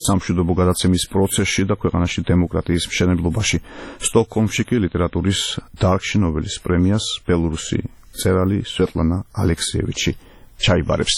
სამშვიდობო გადაცემის პროცესში და ქვეყანაში დემოკრატიის მშენებლობაში. სტოკჰოლმში კი ლიტერატურის დარგში ნობელის პრემიას ბელორუსი მწერალი სვეტლანა ალექსიევიჩი ჩაიბარებს.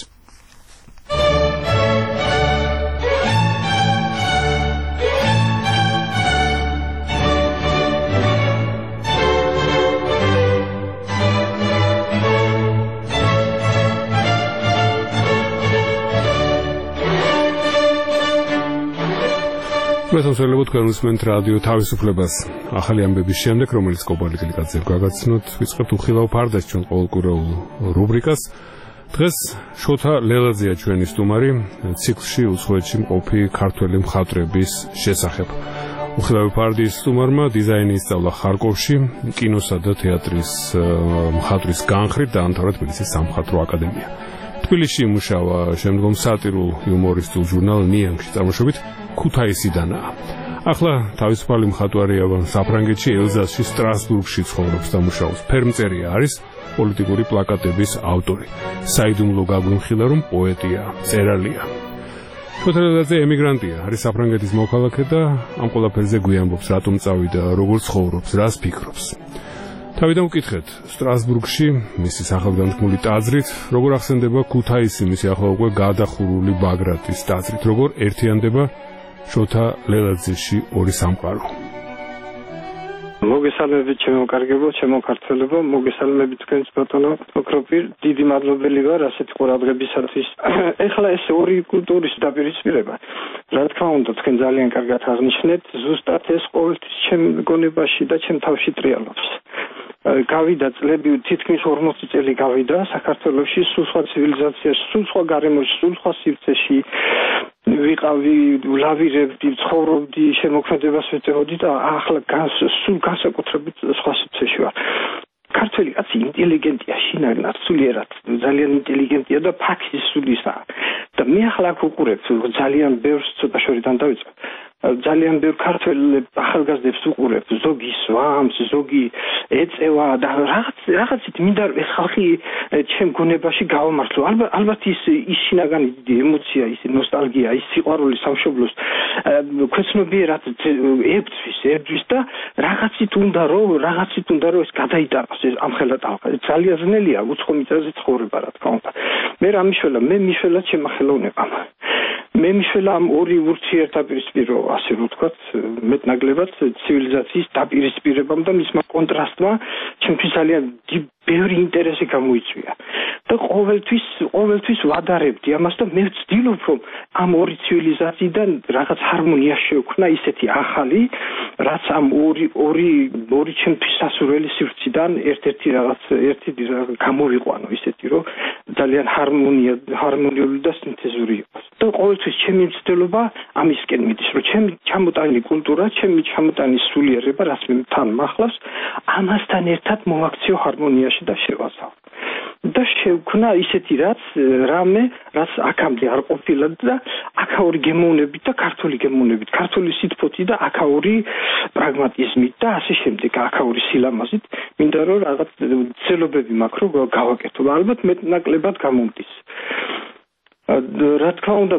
მესამსვერლებო თქვენ უსმენთ რადიო თავისუფლებას. ახალი ამბების შემდეგ, რომელიც კობალი გლიკაძემ გაგაცნოთ, ვიწყებთ უხილავ ფარდას ჩვენ ყოველკვირეულ რუბრიკას. დღეს შოთა ლელაძეა ჩვენი სტუმარი ციკლში უცხოეთში მყოფი ქართველი მხატვრების შესახებ. უხილავი ფარდის სტუმარმა დიზაინი ისწავლა ხარკოვში, კინოსა და თეატრის მხატვრის განხრით დაამთავრა თბილისის სამხატვრო აკადემია. თბილისში იმუშავა შემდგომ სატირულ იუმორისტულ ჟურნალ ნიანგში წარმოშობით ქუთაისიდანაა. ახლა თავისუფალი მხატვარია საფრანგეთში, ელზასში, სტრასბურგში ცხოვრობს და მუშაობს. ფერმწერია არის, პოლიტიკური პლაკატების ავტორი. საიდუმლო გაგვიმხილა, რომ პოეტია, მწერალია. შოთა ლელაძე ემიგრანტია, არის საფრანგეთის მოქალაქე და ამ ყველაფერზე გვიამბობს, რატომ წავიდა, როგორ ცხოვრობს, რას ფიქრობს. თავიდან ვკითხეთ, სტრასბურგში მისი სახელგანთქმული ტაძრით, როგორ ახსენდება ქუთაისი მისი ახლა უკვე გადახურული ბაგრატის ტაძრით, როგორ ერთიანდება შოთა ლელაძეში ორი სამყარო. მოგესალმებით ჩემო კარგებო, ჩემო ქართველებო, მოგესალმებით თქვენს ბატონო ოქროპირ, დიდი მადლობელი ვარ ასეთი ყურადღებისათვის. ეხლა ეს ორი კულტურის დაპირისპირება, რა თქმა უნდა, თქვენ ძალიან კარგად აღნიშნეთ, ზუსტად ეს ყოველთვის ჩემ გონებაში და ჩემ თავში ტრიალობს. გავიდა წლები, თითქმის 40 წელი გავიდა საქართველოში, სულ სხვა ცივილიზაციაში, სულ სხვა გარემოში, სულ სხვა სივრცეში ვიყავი, ვლავირებდი, ცხოვრობდი, შემოქმედებას ვეწეოდი და ახლა სულ განსაკუთრებით სხვა სივრცეში ვარ. ქართველი კაცი ინტელიგენტია, შინაგანად, სულიერად, ძალიან ინტელიგენტია და ფაქის სულისა. და მე ახლა აქ უყურებ, ძალიან ბევრს ცოტა შორიდან დავიწყე. ძალიან ბევრ ქართველ ახალგაზრდებს უყურებ, ზოგი სვამს, ზოგი ეწევა და რაღაცით მინდა ეს ხალხი ჩემ გონებაში გავამართლო. ალბათ ის შინაგანი დიდი ემოცია, ის ნოსტალგია, ის სიყვარული სამშობლოს ქვეცნობიერად ებძვის და რაღაცით უნდა რომ ეს გადაიტანოს ამხელა ტალღა. ძალიან ძნელია უცხო მიწაზე ცხოვრება, რა თქმა უნდა. მე რა მიშველა, მე მიშველა ჩემ ახელოვნებამ. მე მიშველა ამ ორი ურთიერთდაპირისპირო, ასე რომ ვთქვათ, მეტნაკლებად ცივილიზაციის დაპირისპირებამ და მისმა კონტრასტმა ჩემთვის ძალიან ბევრი ინტერესი გამოიწვია. და ყოველთვის ვადარებდი ამას და მე ვცდილობ, რომ ამ ორი ცივილიზაციიდან რაღაც ჰარმონია შევქმნა, ისეთი ახალი, რაც ამ ორი ჩემთვის სასურველი სივრციდან ერთ-ერთი გამოვიყვანო, ისეთი, რომ ძალიან ჰარმონიული და სინთეზური იყოს. და ყოველთვის ჩემი მცდელობა ამისკენ მიდის, რომ ჩემი ჩამოტანილი კულტურა, ჩემი ჩამოტანილი სულიერება, რაც მე თან მახლავს, ამასთან ერთად მოვაქციო ჰარმონიაში და შევასწავლო. და შევქნა ისეთი რაც აქამდე არ ყოფილა და აქაური გემოვნებით და ქართული გემოვნებით, ქართული სიტყვით და აქაური პრაგმატიზმით და ასე შემდეგ, აქაური სილამაზით, მინდა რომ რაღაც ცელობები მაქვს, რომ გავაკეთო. ალბათ მეტნაკლებად გამომდის. რა თქმა უნდა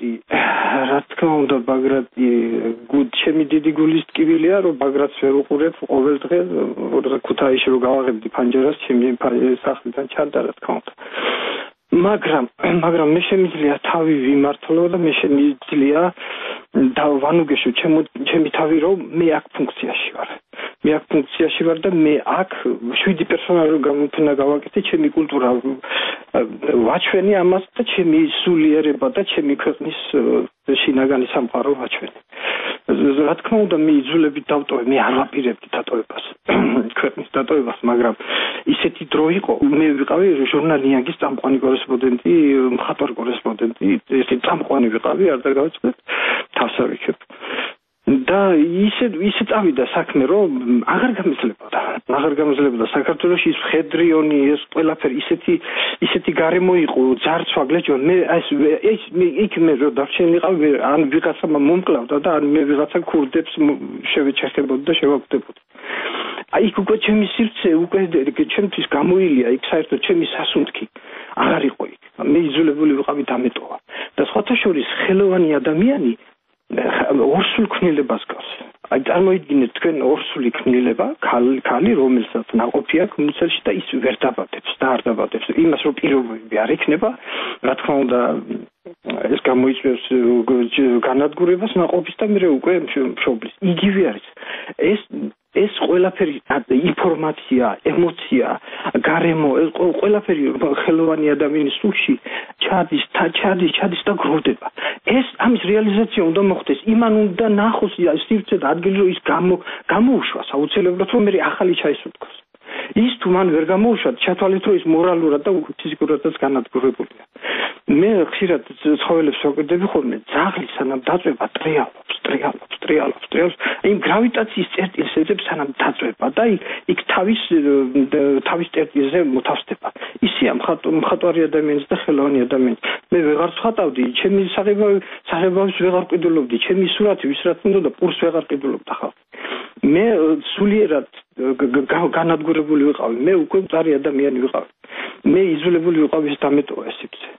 ბაგრატი ჩემი დიდი გულის ტკივილია, რომ ბაგრატს ვერ უყურებ ყოველ დღე, ქუთაისში რომ გავაღებდი ფანჯარას, ჩემი სახლიდან ჩანდა, რა თქმა უნდა. მაგრამ მე შემიძლია თავი ვიმართლო და მე შემიძლია და ვანუგეშო ჩემი თავი, რომ მე აქ ფუნქციაში ვარ. მე აქ ფუნქციაში ვარ და მე აქ 7 პერსონაჟი გამოფენა გავაკეთე, ჩემი კულტურა ვაჩვენი ამას და ჩემი სულიერება და ჩემი ქვეყნის შინაგანი სამყარო ვაჩვენი. რა თქმა უნდა, მე იძულებით დავტოვე, მე არ ვაპირებდი დატოვებას, ქვეყნის დატოვებას, მაგრამ ისეთი დრო იყო, მე ვიყავი ჟურნალ ნიანგის წამყვანი კორესპონდენტი, მხატვარი კორესპონდენტი, ესე წამყვანი ვიყავი, არ დაგავიწყდეთ, თავს ავიქებ. და ისე წავიდა საქმე, რომ აღარ გამეძლებოდა საქართველოში ის მხედრიონი, ეს ყველაფერი ისეთი გარემო იყო, ძარცვა გლეჯო, მე მე რო დარჩენილიყავ, ან ვიღაცა მომკლავდა და ან მე ვიღაცა ქურდებს შევეჩეხებოდი და შევაგდებოდი. აი უკვე ჩემი სივრცე, უკვე ჩემთვის გამოილია, იქ საერთოდ ჩემი სასუნთქი აღარ იყო იქ. მე იძულებული ვიყავი დამეტოვა. და სხვათა შორის ხელოვანი ადამიანი ორსულ ქმნილებას გავს. აი წარმოიდგინეთ თქვენ ორსული ქმნილება, ქალი, რომელსაც ნაყოფი აქვს მუცელში და ის ვერ დაბადებს და არ დაბადებს. იმას რომ პირობები არ იქნება, რა თქმა უნდა ეს გამოიწვევს განადგურებას ნაყოფის და მე უკვე მშობლის. იგივე არის. ეს ყველაფერი ინფორმაცია, ემოცია, გარემო, ყველაფერი ხელოვანი ადამიანის სულში ჩადის და გროვდება. ეს ამის რეალიზაცია უნდა მოხდეს. იმან უნდა ნახოს სივრცე და ადგილი რომ ის გამოუშვას აუცილებლად რომ მე ახალი ჩაისუნთქოს. ის თუ მან ვერ გამოუშვათ, ჩათვალეთ რომ ის მორალურად და ფიზიკურადაც განადგურებულია. მე ხშირად ცხოველებს ვაკვირდები ხოლმე, ძაღლი სანამ დაწვება ტრიალობს. იმ გრავიტაციის წერტილს ეძებს სანამ დაწვება და იქ თავის წერტილზე მოთავსდება. ისია მხატვარი ადამიანს და ხელოვანი ადამიანს. მე ვეღარ ვხატავდი, ჩემი საღებავის ვეღარ ყიდულობდი, ჩემი სურათი ვის რაც უნდა და პურს ვეღარ ყიდულობდა ხალხი. მე სულიერად განადგურებული ვიყავი, მე უკვე მწარი ადამიანი ვიყავი. მე იზოლებული ვიყავი ეს დამეტოვა ეს სივრცე.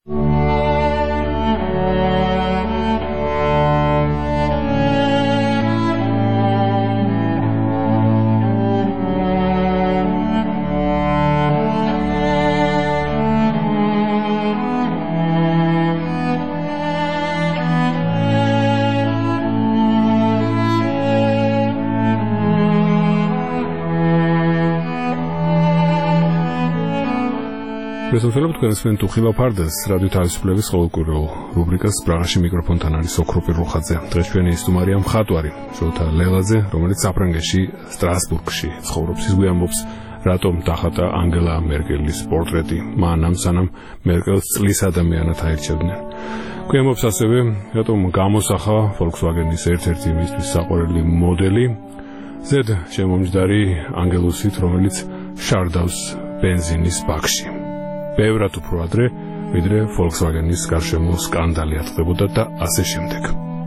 მესამე თქვენს მენთუხილა ფარდეს რადიო თავისუფლების ყოველკვირეულ რუბრიკას პრაღაში მიკროფონთან არის ოქროპირ რუხაძე. დღეს ჩვენი სტუმარია მხატვარი შოთა ლელაძე, რომელიც საფრანგეთში სტრასბურგში ცხოვრობს. ის გვიამბობს, რატომ დახატა ანგელა მერკელის პორტრეტი მანამ სანამ მერკელს წლის ადამიანად აირჩევდნენ. გვიამბობს ასევე, რატომ გამოსახა Volkswagen-ის ერთ-ერთი მისთვის საყვარელი მოდელი ზედ შემომჯდარი ანგელუსით, რომელიც შარდავს ბენზინის ბაკში. ბევრად უფრო ადრე, ვიდრე Volkswagen-ის გარშემო სკანდალი ატყდებოდა და ასე შემდეგ.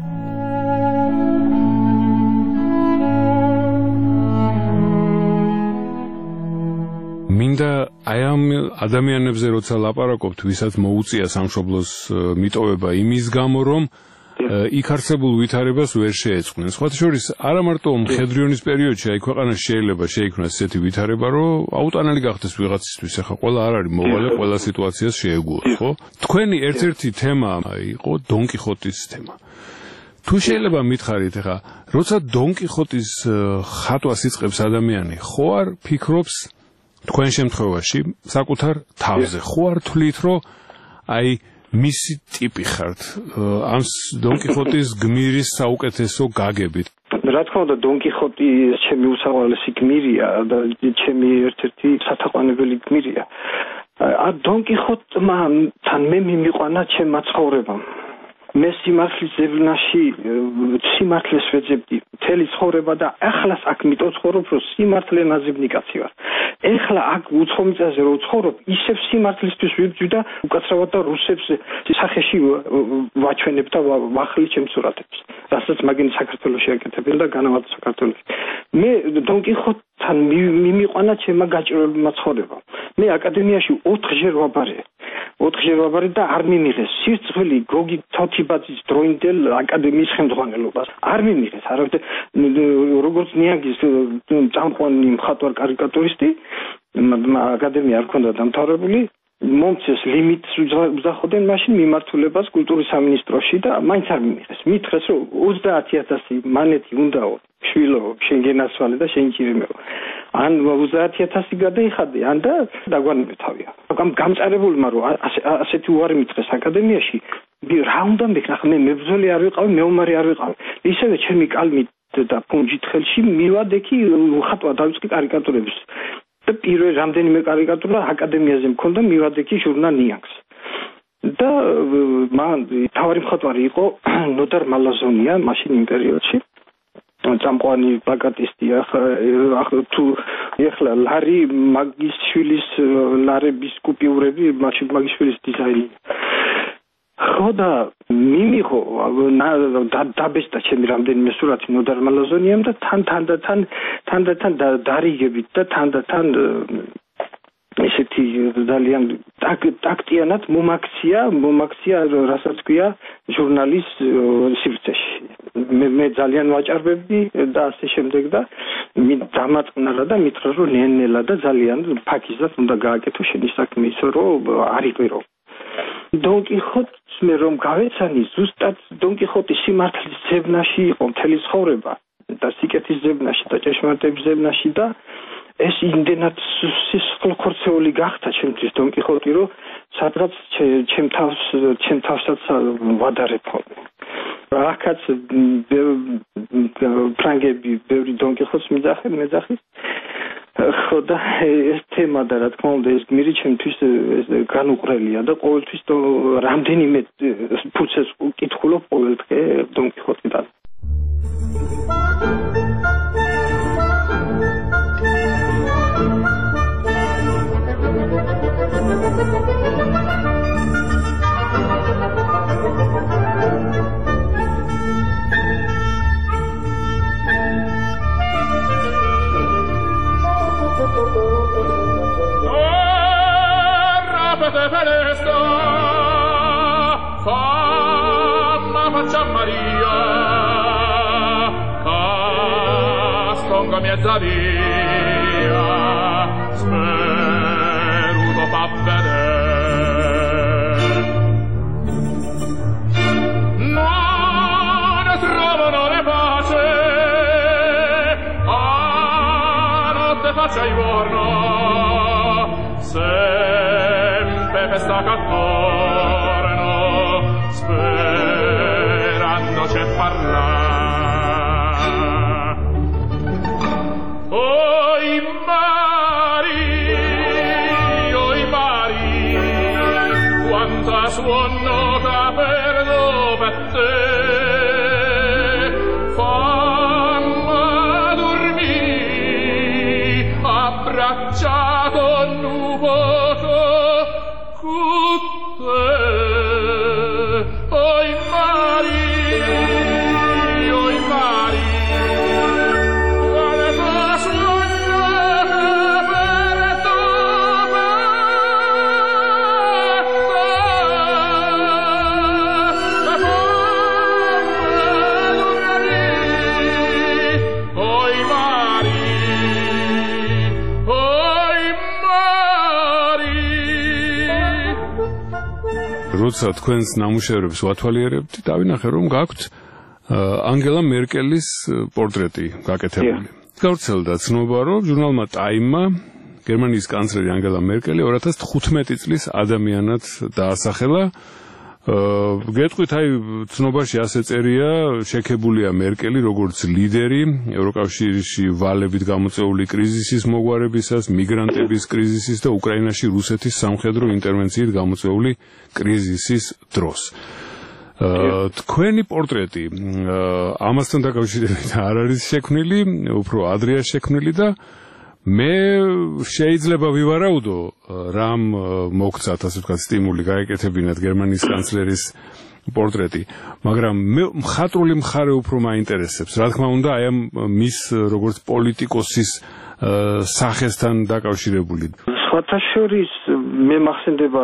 მინდა აი ამ ადამიანებზე როცა ლაპარაკობთ, ვისაც მოუწია სამშობლოს მიტოვება იმის გამო, რომ იქ არსებულ ვითარებას ვერ შეეწყნენ. სხვათა შორის, არა მარტო მხედრიონის პერიოდში აი ქვეყანაში შეიძლება შეიქმნას ესეთი ვითარება, რომ აუტანელი გახდეს ვიღაცისთვის. ახლა ყველა არ არის მოვალე, ყველა სიტუაციას შეეგუა, ხო? თქვენი ერთ-ერთი თემა იყო დონ კიხოტის თემა. თუ შეიძლება მითხარით, ახლა როცა დონ კიხოტის ხატვას იწყებს ადამიანი, ხო არ ფიქრობს თქვენ შემთხვევაში საკუთარ თავზე, ხო არ თვლით, რომ აი მისი ტიპი ხართ ამ დონ კიხოტის გმირის საუკეთესო გაგებით? რა თქმა უნდა, დონ კიხოტი ჩემი უსაყვარლესი გმირია და ჩემი ერთ-ერთი სათაყვანებელი გმირია. დონ კიხოტმა თან მე მიმიყვანა ჩემმა ცხოვრებამ. მე სიმართლის ზევნაში სიმართლეს ვეძებდი მთელი ცხოვრება და ახლაც აქ მიტო ცხოვრობ, რომ სიმართლე ნაზიბნი კაცი ვარ. ეხლა აქ უცხომიწაზე რო ვცხოვრობ, ისევ სიმართლისთვის ვიბძვი და უკაცრავად და რუსებს სახეში ვაჩვენებ და ვახლი ჩემს სურათებს, რასაც მაგინი საქართველოში აკეთებენ და განავარდა საქართველოში. მე დონ კიხოტთან მიმიყვანა ჩემმა გაჭირვებულმა ცხოვრებამ. მე აკადემიაში 4-ჯერ ვაბარე და არ მიმიღეს სირცხვილი გოგი თოთიბაძის დროინდელ აკადემიის ხელმძღვანელობას. არ მიმიღეს, არავითარ როგორც ნიანგის წამყვანი მხატვარ კარიკატურისტი, აკადემია არ ქონდა დამთავრებული, მომცეს ლიმიტს უძახოდნენ მაშინ მიმართულებას კულტურის სამინისტროში და მაინც არ მიმიღეს. მითხრეს, რომ 30,000 მანეთი უნდაო, შვილო, შენ გენასვალე და შენ ჭირიმეო. ან 30,000 გადაიხადე, ან და დაგვანებე თავია. გამწარებულმა რომ ასეთი უარი მითხრეს აკადემიაში, რა უნდა მეკრა, მე მებრძოლი არ ვიყავი, მეომარი არ ვიყავი. ისევე ჩემი კალმით და ფუნჯით ხელში მივად ექი ხატვა დავიწყე კარიკატურების. და პირველი რამდენიმე კარიკატურა აკადემიაზე მქონდა, მივად ექი ჟურნალ ნიანგს. და მან თავარი მხატვარი იყო ნოდარ მალაზონია, მაშინ იმ პერიოდში. წამყვანი პლაკატისტი. თუ ეხლა ლარი მაგისშვილის ლარების კუპიურები, მაშინ მაგისშვილის დიზაინი. ხო და მიმიღო დაბესტა ჩემი რამდენიმე სურათი ნოდარ მალაზონიამ და თან დარიგებით და თან ესეთი ძალიან ტაქტიანად მომაქცია, რასაც ქვია ჟურნალის სივრცეში. მე ძალიან ვაჭარბებდი და ასე შემდეგ და დამაწყნარა და მითხრა რომ ნელ-ნელა და ძალიან ფაქიზად უნდა გააკეთო შენი საქმე ისე რომ არ იყირო. დონ კიხოტს მე რომ გავეცანი ზუსტად დონ კიხოტის სიმართლის ძებნაში იყო მთელი ცხოვრება და სიკეთის ძებნაში და ჭეშმარიტების ძებნაში და ეს იმდენად სისხლქორცეული გახდა ჩემთვის დონ კიხოტი რომ სადღაც ჩემ თავსაც ვადარებ ხოლმე. რაკაც ფრანგები ბევრი დონ კიხოტს მეძახის ხო და ეს თემა და რა თქმა უნდა ეს გმირი ჩემთვის განუყრელია და ყოველთვის რამდენიმე ფუცეს ვკითხულობ ყოველ დღე დონ კიხოტიდან. Maria, castonga mezza via, speruto fa vedere. Non trovano le pace, a notte faccia i giorno, sempre festa cattorno, c'è parlare. Oi mari, quanta suonota perdo per te, fammi dormire, abbracciato nuvoso con te. Oi mari, როცა თქვენს ნამუშევრებს ვათვალიერებთ, დავინახე რომ გაქვთ ანგელა მერკელის პორტრეტი გაკეთებული. გავრცელდა ცნობა, რომ ჟურნალმა Time-მა გერმანიის კანცლერი ანგელა მერკელი 2015 წლის ადამიანად დაასახელა. გეტყვით, აი ცნობაში ასე წერია, შექებულია მერკელი როგორც ლიდერი ევროკავშირში ვალებით გამოწვეული კრიზისის მოგვარებისას, მიგრანტების კრიზისის და უკრაინაში რუსეთის სამხედრო ინტერვენციით გამოწვეული კრიზისის დროს. თქვენი პორტრეტი ამასთან დაკავშირებით არ არის შექმნილი, უფრო ადრეა შექმნილი და მე შეიძლება ვივარაუდო რამ მოგცათ ასე ვთქვათ სტიმული გაეკეთებინათ გერმანიის კანცლერის პორტრეტი, მაგრამ მე მხატვრული მხარე უფრო მაინტერესებს. რა თქმა უნდა, აი ამ მის როგორც პოლიტიკოსის სახესთან დაკავშირებული. სხვათა შორის მე მახსენდება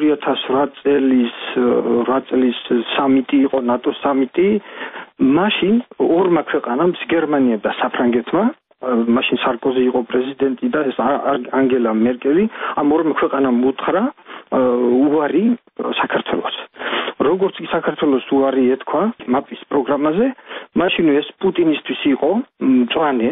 2008 წლის სამიტი იყო, ნატო სამიტი, მაშინ ორმა ქვეყანამ, გერმანიამ და საფრანგეთმა, მაშინ სარკოზი იყო პრეზიდენტი და ეს ანგელა მერკელი, ამ ორმა ქვეყანამ უთხრა უარი საქართველოს. როგორც კი საქართველოს უარი ეთქვა მაპის პროგრამაზე, მაშინ ეს პუტინისთვის იყო მწვანე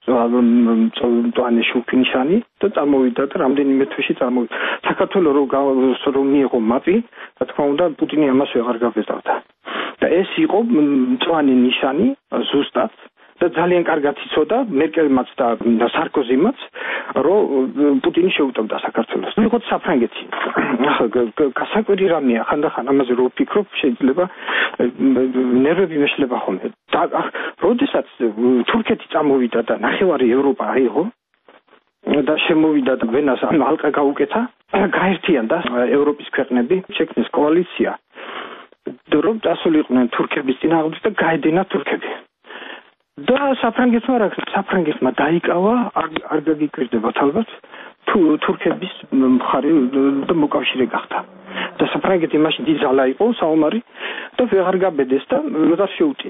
შუქნიშანი და წამოვიდა და რამდენიმე თვეში წამოვიდა. საქართველოს რომ მიიღო მაპი, რა თქმა უნდა, პუტინი ამას ვეღარ გაბეზავდა. და ეს იყო მწვანე ნიშანი ზუსტად და ძალიან კარგად იცოდა მერკელმაც და სარკოზიმაც, რომ პუტინი შეუტოვდა საქართველოს. ნუ როგორც საფრანგეთი. გასაკვირი რამეა, ხანდახან ამაზე რო ვფიქრობ, შეიძლება ნერვები მეშლება ხოლმე. და როდესაც თურქეთი წამოვიდა და ნახევარი ევროპა აიღო და შემოვიდა და ვენას ალყა გაუკეთა, გაერთიანდა ევროპის ქვეყნები, შექმნეს კოალიცია. რომ წასულიყვნენ თურქების წინააღმდეგ და გაედენა თურქები. და საფრანგეთმა დაიკავა, არ გაგიკვირდებათ ალბათ, თურქების მხარი და მოკავშირე გახდა. და საფრანგეთი მაშინ დიდი ძალა იყო, საომარი და ვეღარ გაბედეს და ვეღარ შეუტიეს.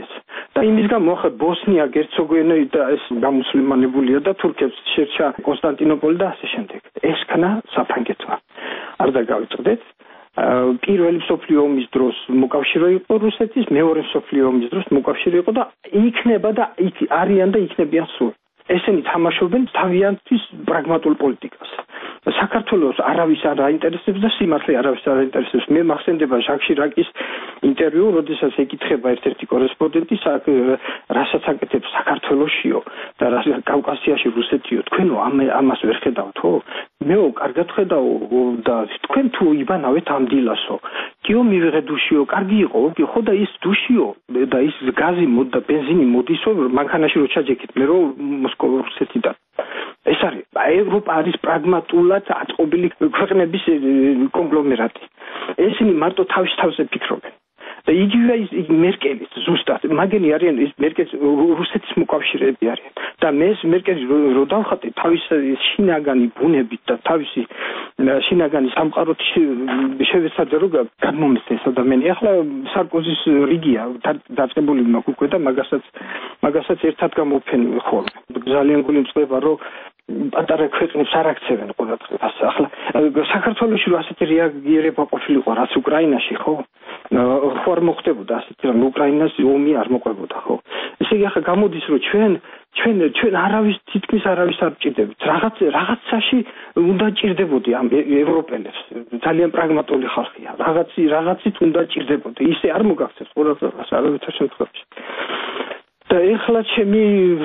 და იმის გამო ახლა ბოსნია გერცოგოვინა და ეს გამუსლიმანებულია და თურქებს შერჩა კონსტანტინოპოლი და ასე შემდეგ. ეს ქნა საფრანგეთმა. არ დაგავიწყდეთ. პირველი მსოფლიო ომის დროს მოკავშირე იყო რუსეთის, მეორე მსოფლიო ომის დროს მოკავშირე იყო და იქნება და არიან და იქნებიან სულ. ესენი თამაშობენ თავიანთის პრაგმატულ პოლიტიკას. საქართველოს არავის არ აინტერესებს და სიმართლე არავის არ აინტერესებს. მე მახსენდება ჟაკ შირაკის ინტერვიუ, როდესაც ეკითხება ერთ-ერთი კორესპონდენტი, რასაც აკეთებს საქართველოსიო და კავკასიაში რუსეთიო, თქვენო ამას ვერ ხედავთო? მეო კარგად ხედავ და თქვენ თუ იბანავეთ ამ დილასო. კიო მივიღე დუშიო, კარგი იყო, ხო და ის დუშიო და ის გაზი და ბენზინი მოდისო მანქანაში რო ჩაჯექით, მე რო მოსკოვ რუსეთიდან. ეს არის ევროპა არის პრაგმატულად აწყობილი ქვეყნების კონგლომერატი. ესენი მარტო თავის თავზე ფიქრობენ. და იგივე ის მერკელი ზუსტად მაგენი არიან ის მერკელის რუსეთის მოკავშირეები არიან. და მე ეს მერკელი რო დავხატე თავის შინაგანი ბუნებით და თავისი შინაგანი სამყაროთ შევეცადე რომ გადმომეცეს ადამიანი. ახლა სარკოზის რიგია დაწყებული მაქვს უკვე და მაგასაც ერთად გამოფენილი ხოლმე. ძალიან გულიმწყდება რომ პატარა ქვეყნებს არ აქცევენ ყურადღებას. ახლა საქართველოში რო ასეთი რეაგირება ყოფილიყო რაც უკრაინაში ხო? ხო არ მოხდებოდა ასეთი რომ უკრაინას ომი არ მოყვებოდა ხო? ესე იგი ახლა გამოდის რომ ჩვენ არავის თითქმის არავის არ ჭირდებით. რაღაცაში უნდა ჭირდებოდი ამ ევროპელებს. ძალიან პრაგმატული ხალხია. რაღაცით უნდა ჭირდებოდი. ისე არ მოგახსენს ყურადღებას არავითარ შემთხვევაში. და ეხლა ჩემი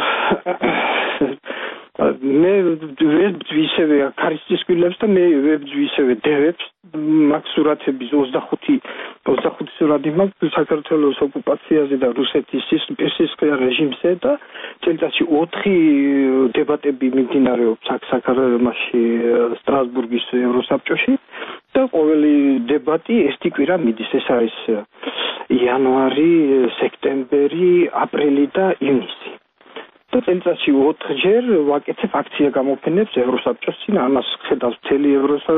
მე ვისევე ქარისტის კვილებს და მე ვისევე დევებს მაქვს სურათები 25 სურათი მაქვს საქართველოს ოკუპაციაზე და რუსეთის სისხლიან რეჟიმზე და წელიწადში 4 დებატები მიმდინარეობს საქართველოში სტრასბურგის ევროსაბჭოში და ყოველი დებატი ერთი კვირა მიდის. ეს არის იანვარი, სექტემბერი, აპრილი და ივნისი. და წელიწადში 4 ჯერ ვაკეთებ აქცია გამოფენებს ევროსაბჭოს წინ, ამას ხედავს მთელი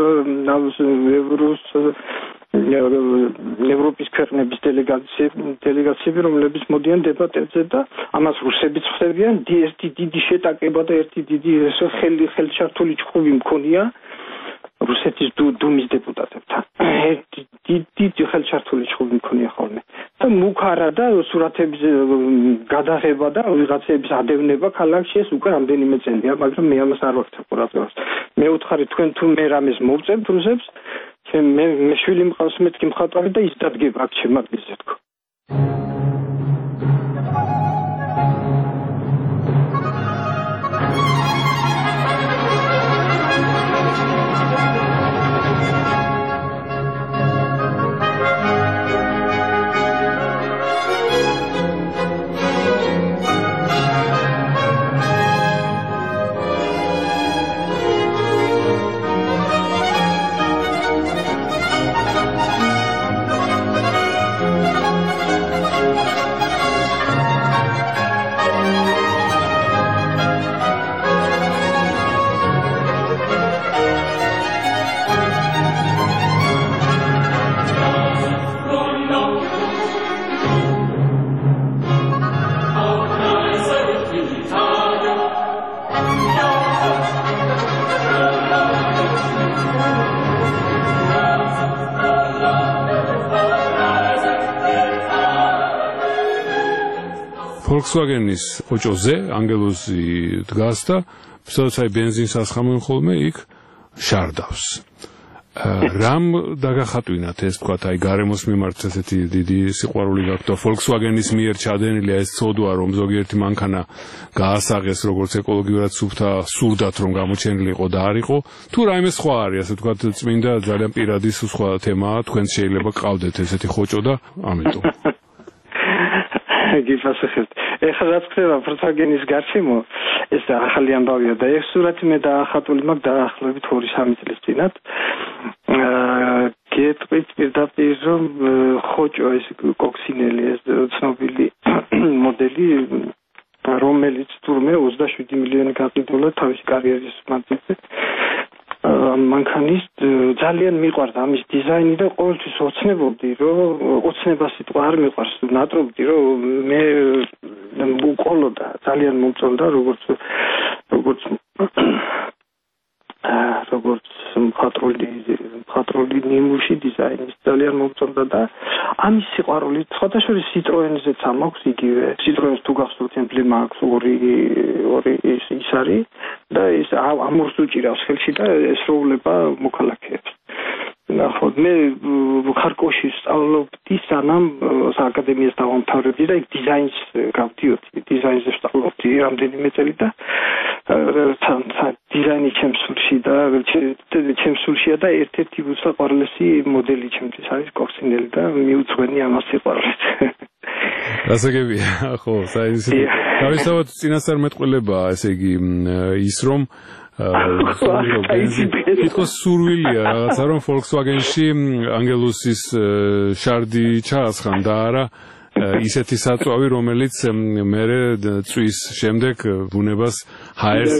ევროპის ქვეყნების დელეგაციები, რომლებიც მოდიან დებატებზე და ამას რუსებიც ხდებიან. ერთი დიდი შეტაკება და ერთი დიდი ხელშართული ჭხუბი მქონია რუსეთის დუმის დეპუტატებთან. დიდი ხელშართული ჭხუბი მქონია ხოლმე. და მუქარა და სურათების გადაღება და ვიღაცების ადევნება ქალაქში ეს უკვე რამდენიმე წელია, მაგრამ მე ამას არ ვაქცევ ყურადღებას. მე ვუთხარი თქვენ თუ მე რამეს მოვწევთ რუსებს, მე შვილი მყავს მეთქი მხატვარი და ის დადგება აქ ჩემ ადგილზე თქო. Volkswagen-ის ოჭოზე ანგელოზი დგას და სადაც ბენზინს ასხამენ ხოლმე იქ შარდავს. რამ დაგახატვინათ ეს თქვათ აი გარემოს მიმართ ესეთი დიდი სიყვარული გაქვთ და Volkswagen-ის მიერ ჩადენილია ეს ცოდვა რომ ზოგიერთი მანქანა გაასაღეს როგორც ეკოლოგიურად სურდათ რომ გამოჩენილიყო და არ იყო თუ რაიმე სხვა არის ასე თქვათ წმინდა ძალიან პირადი სხვა თემაა თქვენ შეიძლება გყავდეთ ესეთი ხოჭო და ამიტომ გიფასახებთ. ეხლა რაც ხდება Volkswagen-ის გარშემო, ეს ახალი ამბავია და ეს სურათი მე დაახატული მაქვს დაახლოებით 2-3 წლის წინათ. გეტყვით პირდაპირ რომ ხოჭო ეს კოქსინელი ეს ცნობილი მოდელი რომელიც თურმე 27 მილიონი გაყიდულა თავისი კარიერის მანძილზე. მანქანის ძალიან მიყვარდა ამის დიზაინი და ყოველთვის ოცნებობდი რომ ოცნება სიტყვა არ მიყვარს ნატრობდი რომ მე ყოლოდა ძალიან მომწონდა როგორც მხატვრული ნიმუში დიზაინის ძალიან მომწონდა და ამის სიყვარული სხვადასხვა Citroën-ზეც მაქვს იგივე Citroën-ს თუ გახსოვთ ემბლემა აქვს ორი ის არის და ეს ამურს უჭირავს ხელში და ესროულება მოქალაქეებს ნახოთ მე ხარკოვში სწავლობდი სანამ აკადემიას დავამთავრებდი და იქ დიზაინს გავდიოდი დიზაინზე სწავლობდი რამდენიმე წელი და დიზაინი ჩემსულში და ჩემსულშია და ერთ-ერთი უსაყვარლესი მოდელი ჩემთვის არის კოქსინელი და მიუძღვენი ამას სიყვარულით გასაგებია ხო საინსტიტუტო თავისთავად წინასწარმეტყველებაა ესე იგი ის რომ თითქოს სურვილია რაღაცა რომ Volkswagen-ში ანგელუსის შარდი ჩაასხან და არა ისეთი საწვავი რომელიც მერე წვის შემდეგ ბუნებას ჰაერს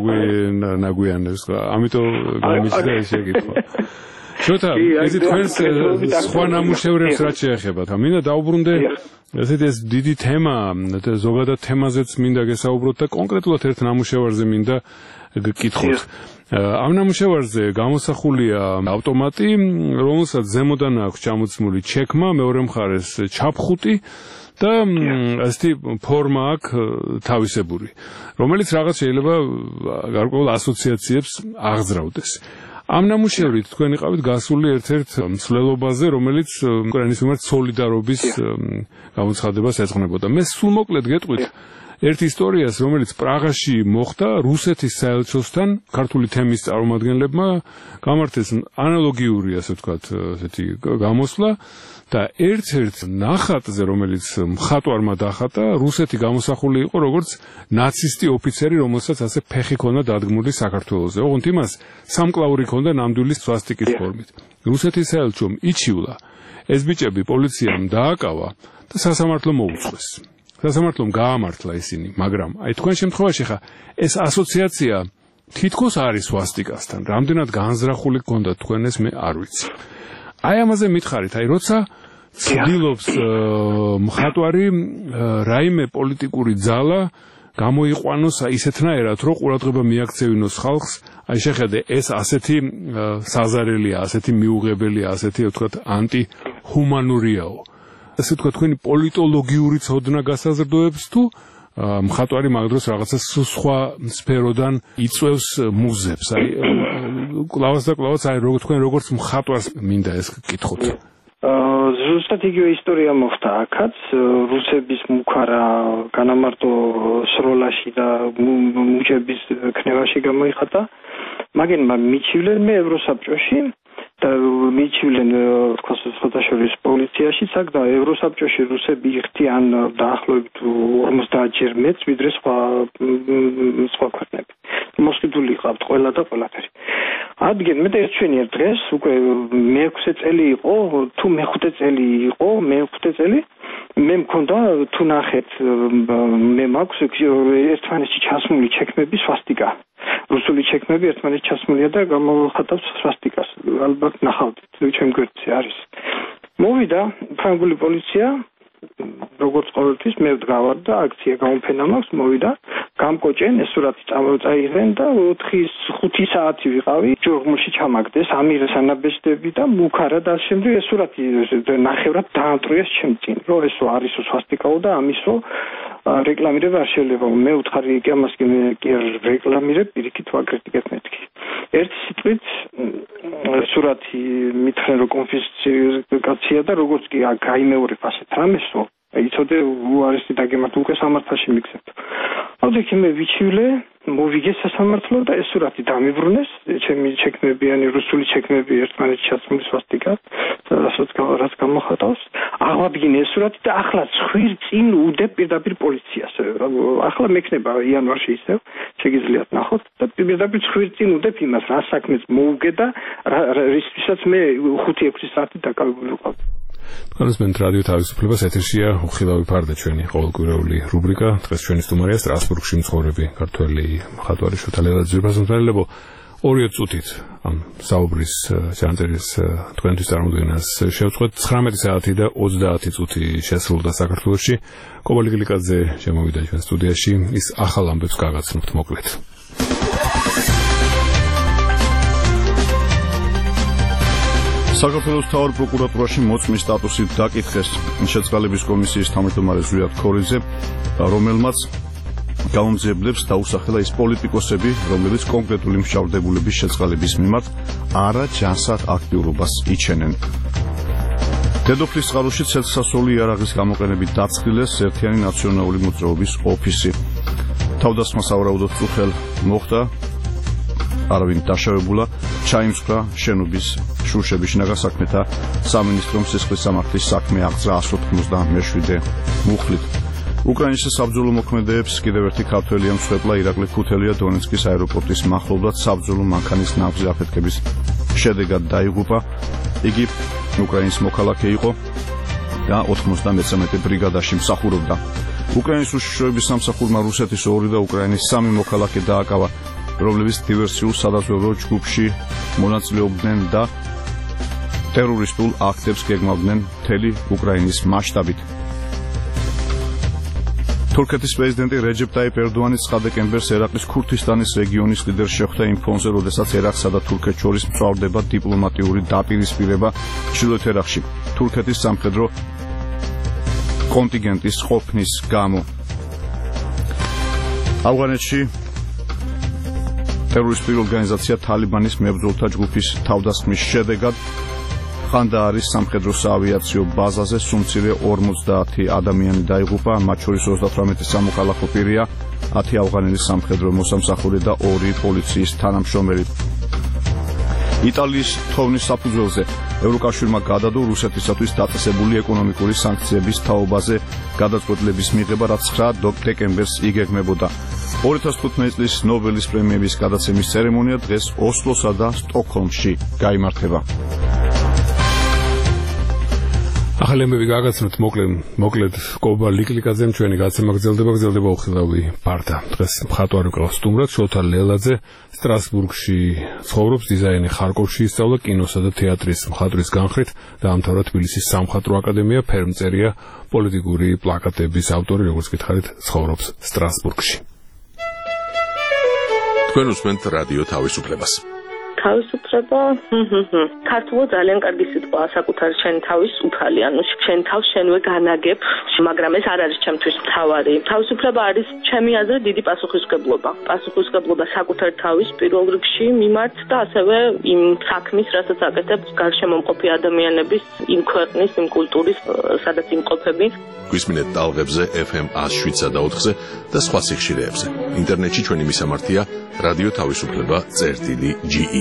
დაგვიანებს ამიტომ გამიჩნდა ეს შეკითხვა შოთა ისი თქვენს სხვა ნამუშევრებს რაც შეეხებათ მინდა დაუბრუნდე ესეთი ეს დიდი თემა ზოგადად თემაზეც მინდა გესაუბროთ და კონკრეტულად ერთ ნამუშევარზე მინდა გკითხოთ ამ ნამუშევარზე გამოსახულია ავტომატი რომელსაც ზემოდან აქვს ჩამოცმული ჩექმა მეორე მხარეს ჩაფხუტი და ასეთი ფორმა აქვს თავისებური რომელიც რაღაც შეიძლება გარკვეულ ასოციაციებს აღზრავდეს ამ ნამუშევრით თქვენ იყავით გასული ერთ-ერთ მსვლელობაზე რომელიც უკრაინის მიმართ სოლიდარობის გამოცხადებას ეძღვნებოდა მე სულ მოკლედ გეტყვით ერთ ისტორიას რომელიც პრაღაში მოხდა რუსეთის საელჩოსთან ქართული თემის წარმომადგენლებმა გამართეს ანალოგიური ასე ვთქვათ ესეთი გამოსვლა და ერთ-ერთ ნახატზე რომელიც მხატვარმა დახატა რუსეთი გამოსახული იყო როგორც ნაცისტი ოფიცერი რომელსაც ასე ფეხი ჰქონდა დადგმული საქართველოზე ოღონდ იმას სამკლაური ჰქონდა ნამდვილი სვასტიკის ფორმით რუსეთის საელჩომ იჩივლა ეს ბიჭები პოლიციამ დააკავა და სასამართლო მოუწყვეს სასამართლომ გაამართლა ისინი, მაგრამ აი თქვენ შემთხვევაში ხა ეს ასოციაცია თითქოს არის სვასტიკასთან, რამდენად განზრახული გქონდა თქვენ ეს მე არ ვიცი. აი ამაზე მითხარით, აი როცა ცდილობს მხატვარი რაიმე პოლიტიკური ძალა გამოიყვანოს ისეთნაირად, რომ ყურადღება მიაქცევინოს ხალხს, აი შეხედე ეს ასეთი საზარელია, ასეთი მიუღებელია, ასეთი ვთქვათ ანტიჰუმანურიაო. ასე ვთქვათ თქვენი პოლიტოლოგიური ცოდნა გასაზრდოებს თუ მხატვარი მაგდროს რაღაცა სხვა სფეროდან იწევს მუზებს აი კლავას და კლავას აი თქვენ როგორც მხატვარს მინდა ეს გკითხოთ ზუსტად იგივე ისტორია მოხდა აქაც რუსების მუქარა განამარტო სროლაში და მუჭების ქნევაში გამოიხატა მაგენმა მიჩივლენ მე ევროსაბჭოში და მიჩივლენ თქვა სხვადასხვა პოლიციაში აქ და ევროსაბჭოში რუსები იხდიან დაახლოებით 50 ჯერ მეც ვიდრე სხვა ქვეყნები მოსყიდული იყავთ ყველა და ყველაფერი ადგენ მე და ერთვენიერ დღეს უკვე მე-6 წელი იყო თუ მე-5 წელი იყო მე-5 წელი მე მქონდა თუ ნახეთ მე მაქვს ერთმანეთში ჩასმული ჩექმები სვასტიკა რუსული ჩექმები ერთმანეთში ჩასმულია და გამოხატავს სვასტიკას ალბათ ნახავთ ჩემ გვერდზე არის მოვიდა ფრანგული პოლიცია როგორც ყოველთვის მე ვდგავარ და აქცია გამოფენა მაქვს მოვიდა გამკოჭენ ეს სურათი წაიღენ და 4-5 საათი ვიყავი ჯურმულში ჩამაგდეს ამირეს ანაბეჭდები და მუქარა და შემდეგ ეს სურათი ნახევრად დაამტრიეს ჩემ წინ რომ ესო არისო სვასტიკაო და ამისო რეკლამირება არ შეიძლება მე ვთხარი კი ამას კი რეკლამირებ პირიქით ვაკრიტიკებ მეთქი ერთი სიტყვით სურათი მითხრენ რომ კონფისკაცია და როგორც კი გაიმეორებ ასეთ რამესო იცოდე უარესი დაგემართ უკვე სამართალში მიგზებთ ავდექი მე ვიჩივლე მოვიგე სასამართლო და ეს სურათი დამიბრუნეს ჩემი ჩექმებიანი რუსული ჩექმები ერთმანეთში ჩასმული სვასტიკა რაც გამოხატავს აღადგინე ეს სურათი და ახლა ცხვირ წინ უდებ პირდაპირ პოლიციას ახლა მექნება იანვარში ისევ შეგიძლიათ ნახოთ და პირდაპირ ცხვირ წინ უდებ იმას რა საქმეც მოუგე და რისთვისაც მე 5-6 საათი დაკავებული ვიყავ კონსმენტ რადიო თავისუფლებას ეთერშია უხილავი ფარდა ჩვენი ყოველკვირეული რუბრიკა დღეს ჩვენი სტუმარია სტრასბურგში მცხოვრები ქართველი მხატვარი შოთა ლელაძე ფასმოთვალელებო 2 წუთით ამ საუბრის ჩანწერის თქვენთვის წარმოდგენას შევწყვეტ 19 საათი და 30 წუთი შესრულდა საქართველოში. კობალი გლიკაძე შემოვიდა ჩვენ სტუდიაში, ის ახალ ამბებს გაგაცნობთ მოკლედ. საქართველოს მთავარ პროკურატურაში მოწმის სტატუსით დაკითხეს შეწყალების კომისიის თავმჯდომარე ზვიად ქორიძე, რომელმაც გაუმძიებლებს დაუსახელა ის პოლიტიკოსები, რომლებიც კონკრეტული მსჯავრდებულების შეწყალების მიმართ არაჯანსაღ აქტიურობას იჩენენ. დედოფლის წყაროში ცეცხლსასროლი იარაღის გამოყენებით დაცხილეს ერთიანი ნაციონალური მოძრაობის ოფისი. თავდასხმა სავარაუდოდ წუხელ მოხდა, არავინ დაშავებულა, ჩაიმსხვრა შენობის შურშების შინაგან საქმეთა სამინისტრომ სისხლის სამართლის საქმე აღძრა 197 მუხლით. უკრაინის საბრძოლო მოქმედებს კიდევ ერთი ქართველი ამსხვერპლა ირაკლი ქუთელია დონეცკის აეროპორტის მახლობლად საბრძოლო მანქანის ნავზე აფეთქების შედეგად დაიღუპა. იგი უკრაინის მოქალაქე იყო და 93 ბრიგადაში მსახურობდა. უკრაინის უშიშროების სამსახურმა რუსეთის 2 და უკრაინის 3 მოქალაქე დააკავა, რომლებიც დივერსიულ სადაზვერვო ჯგუფში მონაწილეობდნენ და ტერორისტულ აქტებს გეგმავდნენ მთელი უკრაინის მასშტაბით. თურქეთის პრეზიდენტი რეჯეპ ტაიპ ერდოანი 9 დეკემბერს ერაყის ქურთისტანის რეგიონის ლიდერს შეხვდა იმ ფონზე, როდესაც ერაყსა და თურქეთს შორის მწვავდება დიპლომატიური დაპირისპირება ჩრდილოეთ ერაყში თურქეთის სამხედრო კონტინგენტის ყოფნის გამო. ავღანეთში ტერორისტული ორგანიზაცია თალიბანის მებრძოლთა ჯგუფის თავდასხმის შედეგად ხანდაარის სამხედრო საავიაციო ბაზაზე სუმცირე 50 ადამიანი დაიღუპა, მათ შორის 38 სამოქალაქო პირია, 10 ავღანელი სამხედრო მოსამსახური და 2 პოლიციის თანამშრომელი. იტალიის თხოვნის საფუძველზე ევროკავშირმა გადადო რუსეთისათვის დაწესებული ეკონომიკური სანქციების თაობაზე გადაწყვეტილების მიღება, რაც 9 დეკემბერს იგეგმებოდა. 2015 წლის ნობელის პრემიების გადაცემის ცერემონია დღეს ოსლოსა და სტოკჰოლმში გაიმართება. ახალი ამბები გაგაცნობთ მოკლედ კობა ლიკლიკაძემ ჩვენი გაცემა გრძელდება უხილავი ფარდა. დღეს მხატვარი ყავს სტუმრად შოთა ლელაძე, სტრასბურგში ცხოვრობს, დიზაინი ხარკოვში ისწავლა, კინოსა და თეატრის მხატვრის განხრით დაამთავრა თბილისის სამხატვრო აკადემია, ფერმწერია, პოლიტიკური პლაკატების ავტორი, როგორც გითხარით, ცხოვრობს სტრასბურგში. თქვენ უსმენთ რადიო თავისუფლებას. თავისუფლება ქართულად ძალიან კარგი სიტყვაა, საკუთარი შენი თავის უფალი, ანუ შენ თავს შენვე განაგებ, მაგრამ ეს არ არის ჩემთვის მთავარი. თავისუფლება არის ჩემი აზრით დიდი პასუხისმგებლობა საკუთარი თავის პირველ რიგში მიმართ და ასევე იმ საქმის, რასაც აკეთებ გარშემომყოფი ადამიანების, იმ ქვეყნის, იმ კულტურის, სადაც იმყოფები. გვისმინეთ ტალღებზე FM 107.4-ზე და სხვა სიხშირეებზე. ინტერნეტში ჩვენი მისამართია რადიო თავისუფლება.ge.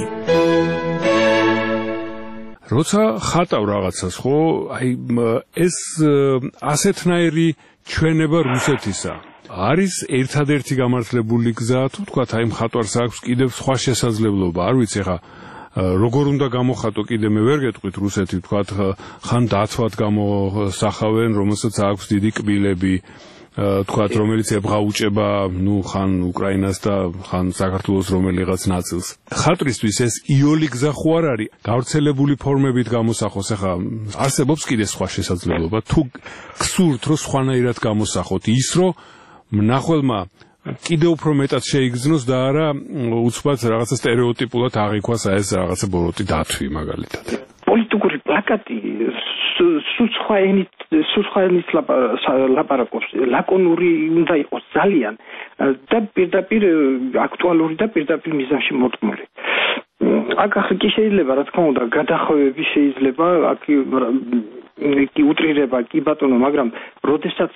როცა ხატავ რაღაცას, ხო, აი ეს ასეთნაირი ჩვენება რუსეთისა არის ერთადერთი გამართლებული გზა, თუ თქვათ, აი მხატვარს აქვს კიდევ სხვა შესაძლებლობა, არ ვიცი ხა როგორ უნდა გამოხატო, კიდე მე ვერ გეტყვით რუსეთი, თქვათ, ხან დათვად გამოსახავენ, რომელსაც აქვს დიდი კბილები, თქვათ, რომელიც ებღაუჭება, ხან უკრაინას და ხან საქართველოს რომელიღაც ნაწილს. ხატრისთვის ეს იოლი გზა ხო არ არის? გავრცელებული ფორმებით გამოსახოს, ახლა არსებობს კიდე სხვა შესაძლებლობა, თუ გსურთ, რომ სხვანაირად გამოსახოთ, ის რომ მნახველმა კიდევ უფრო მეტად შეიგრძნოს და არა უცბად რაღაცა სტერეოტიპულად აღიქვას ეს რაღაცა ბოროტი დათვი მაგალითად. პოლიტიკური პლაკატი სხვა ენით ლაპარაკობს, ლაკონური უნდა იყოს ძალიან და პირდაპირ აქტუალური და პირდაპირ მიზანში მორწმული. აქ კი შეიძლება, რა თქმა უნდა, გადახვევები შეიძლება, აქ კი უტრირება, კი ბატონო, მაგრამ როდესაც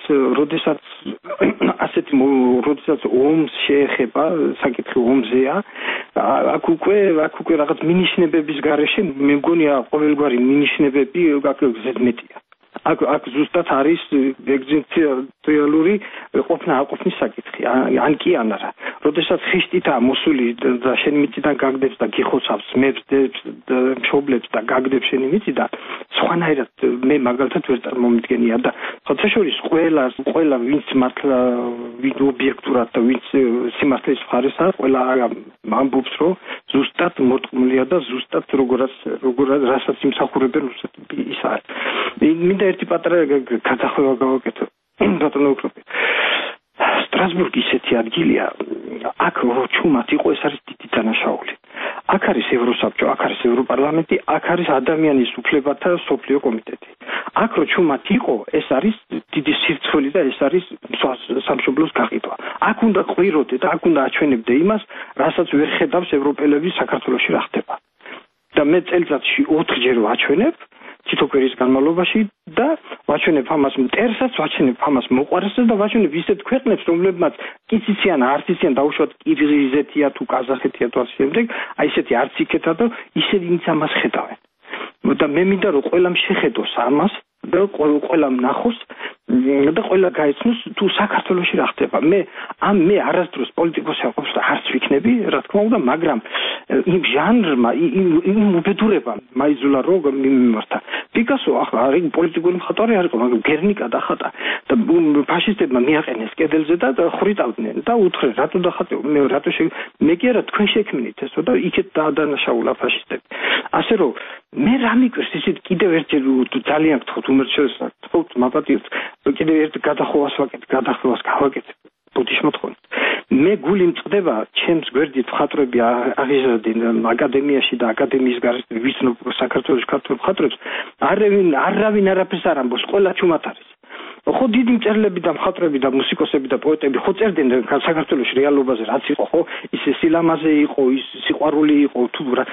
ომს შეეხება, საკითხი ომზეა, აქ უკვე რაღაც მინიშნებების გარეშე, მე მგონია ყოველგვარი მინიშნებები ზედმეტია. აქ ზუსტად არის ეგზისტენციალური ყოფნა-აყოფნის საკითხი, ან კი ან არა. როდესაც ხიშტითაა მოსული და შენი მიწიდან გაგდებს და გიხოცავს მებს და მშობლებს და გაგდებს შენი მიწიდან, სხვანაირად მე მაგალითად ვერ წარმომიდგენია და ხოთაშორის ყველა ვინც მართლა ვინ ობიექტურად და ვინც სიმართლის მხარესაა, ყველა ამბობს, რომ ზუსტად მორტყმულია და ზუსტად როგორაც რასაც იმსახურებენ რუსები ის არის. მინდა ერთი პატარა გადახვევა გავაკეთო. ბატონო უქროპი. სტრასბურგი ისეთი ადგილია, აქ ჩუმად იყო, ეს არის დიდი დანაშაული. აქ არის ევროსაბჭო, აქ არის ევროპარლამენტი, აქ არის ადამიანის უფლებათა სოფლიო კომიტეტი. აქ რო ჩუმად იყო, ეს არის დიდი სირცხველი და ეს არის სამშობლოს გაყიდვა. აქ უნდა ყვიროდე და აქ უნდა აჩვენებდე იმას, რასაც ვერ ხედავს ევროპელები საქართველოში რა ხდება. და მე წელიწადში 4-ჯერ ვაჩვენებ თითოკვირის განმავლობაში და ვაჩვენებ ამას მტერსაც, ვაჩვენებ ამას მოყვარესს და ვაჩვენებ ისეთ ქვეყნებს, რომლებმაც კიციციან, არც იციან დაუშვათ კირგიზეთია თუ ყაზახეთია თუ ასე შემდეგ, აი ესეთი არც იქეთა და ისეთი ვინც ამას ხედავენ. და მე მინდა რომ ყველამ შეხედოს ამას და ყველამ ნახოს და ყველა გაიცნოს თუ საქართველოში რა ხდება. მე არასდროს პოლიტიკოსი აყოფს და არც ვიქნები, რა თქმა უნდა, მაგრამ იმ ჟანრმა, იმ უბედურებამ მაიძულა რომ მიმართა. პიკასო ახლა არის პოლიტიკური მხატვარი არ იყო, მაგრამ გერნიკა დახატა და ფაშისტებმა მიაყენეს კედელზე და ხრიტავდნენ და უთხრეს რატო დახატე, მე კი არა თქვენ შექმნით ესო და იქეთ დაადანაშაულა ფაშისტები. ასე რომ მე რა მიკვირს ისეთ კიდევ ერთჯერ ძალიან გთხოვთ უმრჩევლს თხოვთ მაპატიოთ კიდევ ერთ გადახოვას გავაკეთებ ბუდიშმოთხოვნით. მე გული მწყდება ჩემს გვერდით მხატვრები აღიზარდნენ აკადემიაში და აკადემიის გარეთ ვიცნობ საქართველოს ქართულ მხატვრებს არავინ არაფერს არ ამბობს, ყველა ჩუმად არის. ხო დიდი მწერლები და მხატვრები და მუსიკოსები და პოეტები ხო წერდნენ საქართველოს რეალობაზე რაც იყო, ხო ის სილამაზე იყო, ის სიყვარული იყო თუ რა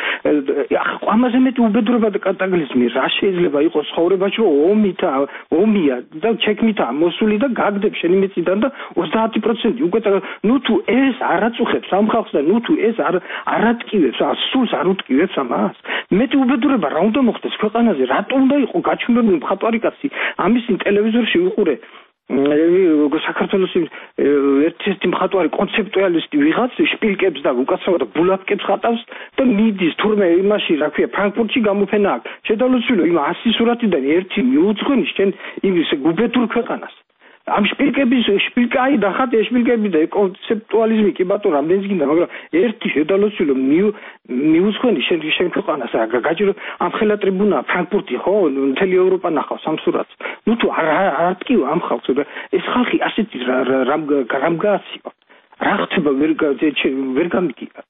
ამაზე მეტი უბედურება და კატაკლიზმი რა შეიძლება იყოს ცხოვრებაში, რომ ომია და ჩექმითაა მოსული და გაგდებ შენი მიწიდან და 30% უკვე ნუ თუ ეს არ აწუხებს ამ ხალხს და ნუ თუ ეს არ ატკივებს, სულს არ უტკივებს ამას, მეტი უბედურება რა უნდა მოხდეს ქვეყანაზე, რატო უნდა იყო გაჩვენებული მხატვარი კაცი ამის ტელევიზორში ვიყურე საქართველოს ერთ-ერთი მხატვარი კონცეპტუალისტი ვიღაც შპილკებს და უკაცრავად ბულაკებს ხატავს და მიდის თურმე იმაში რა ქვია ფრანკფურტში გამოფენა აქვს. შედავლოცილო იმ 100 სურათიდან ერთი მიუძღვენი შენ იმის გუბედურ ქვეყანას. ამ შპილკაი დახატე შპილკები და კონცეპტუალიზმი კი ბატონო რამდენიც გინდა, მაგრამ ერთი შედავლოცილო მიუძღვენი შენ ქვეყანას რა გაჭირო ამ ხელა ტრიბუნა ფრანკფურტი ხო მთელი ევროპა ნახავს ამ სურათს. ნუ თუ არ ატკივა ამ ხალხს და ეს ხალხი ასეთი რამ გააცივა. რა ხდება ვერ გამიგია.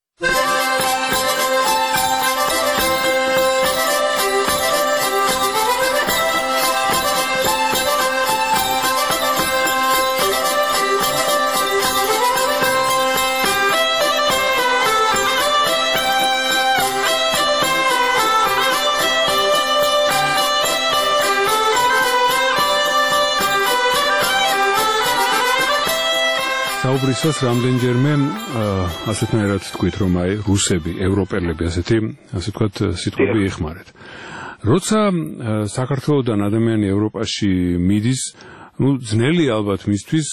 საუბრისას რამდენჯერმე ასეთნაირად თქვით, რომ აი რუსები, ევროპელები ასე ვთქვათ სიტყვები იხმარეთ. როცა საქართველოსდან ადამიანი ევროპაში მიდის, ძნელი ალბათ მისთვის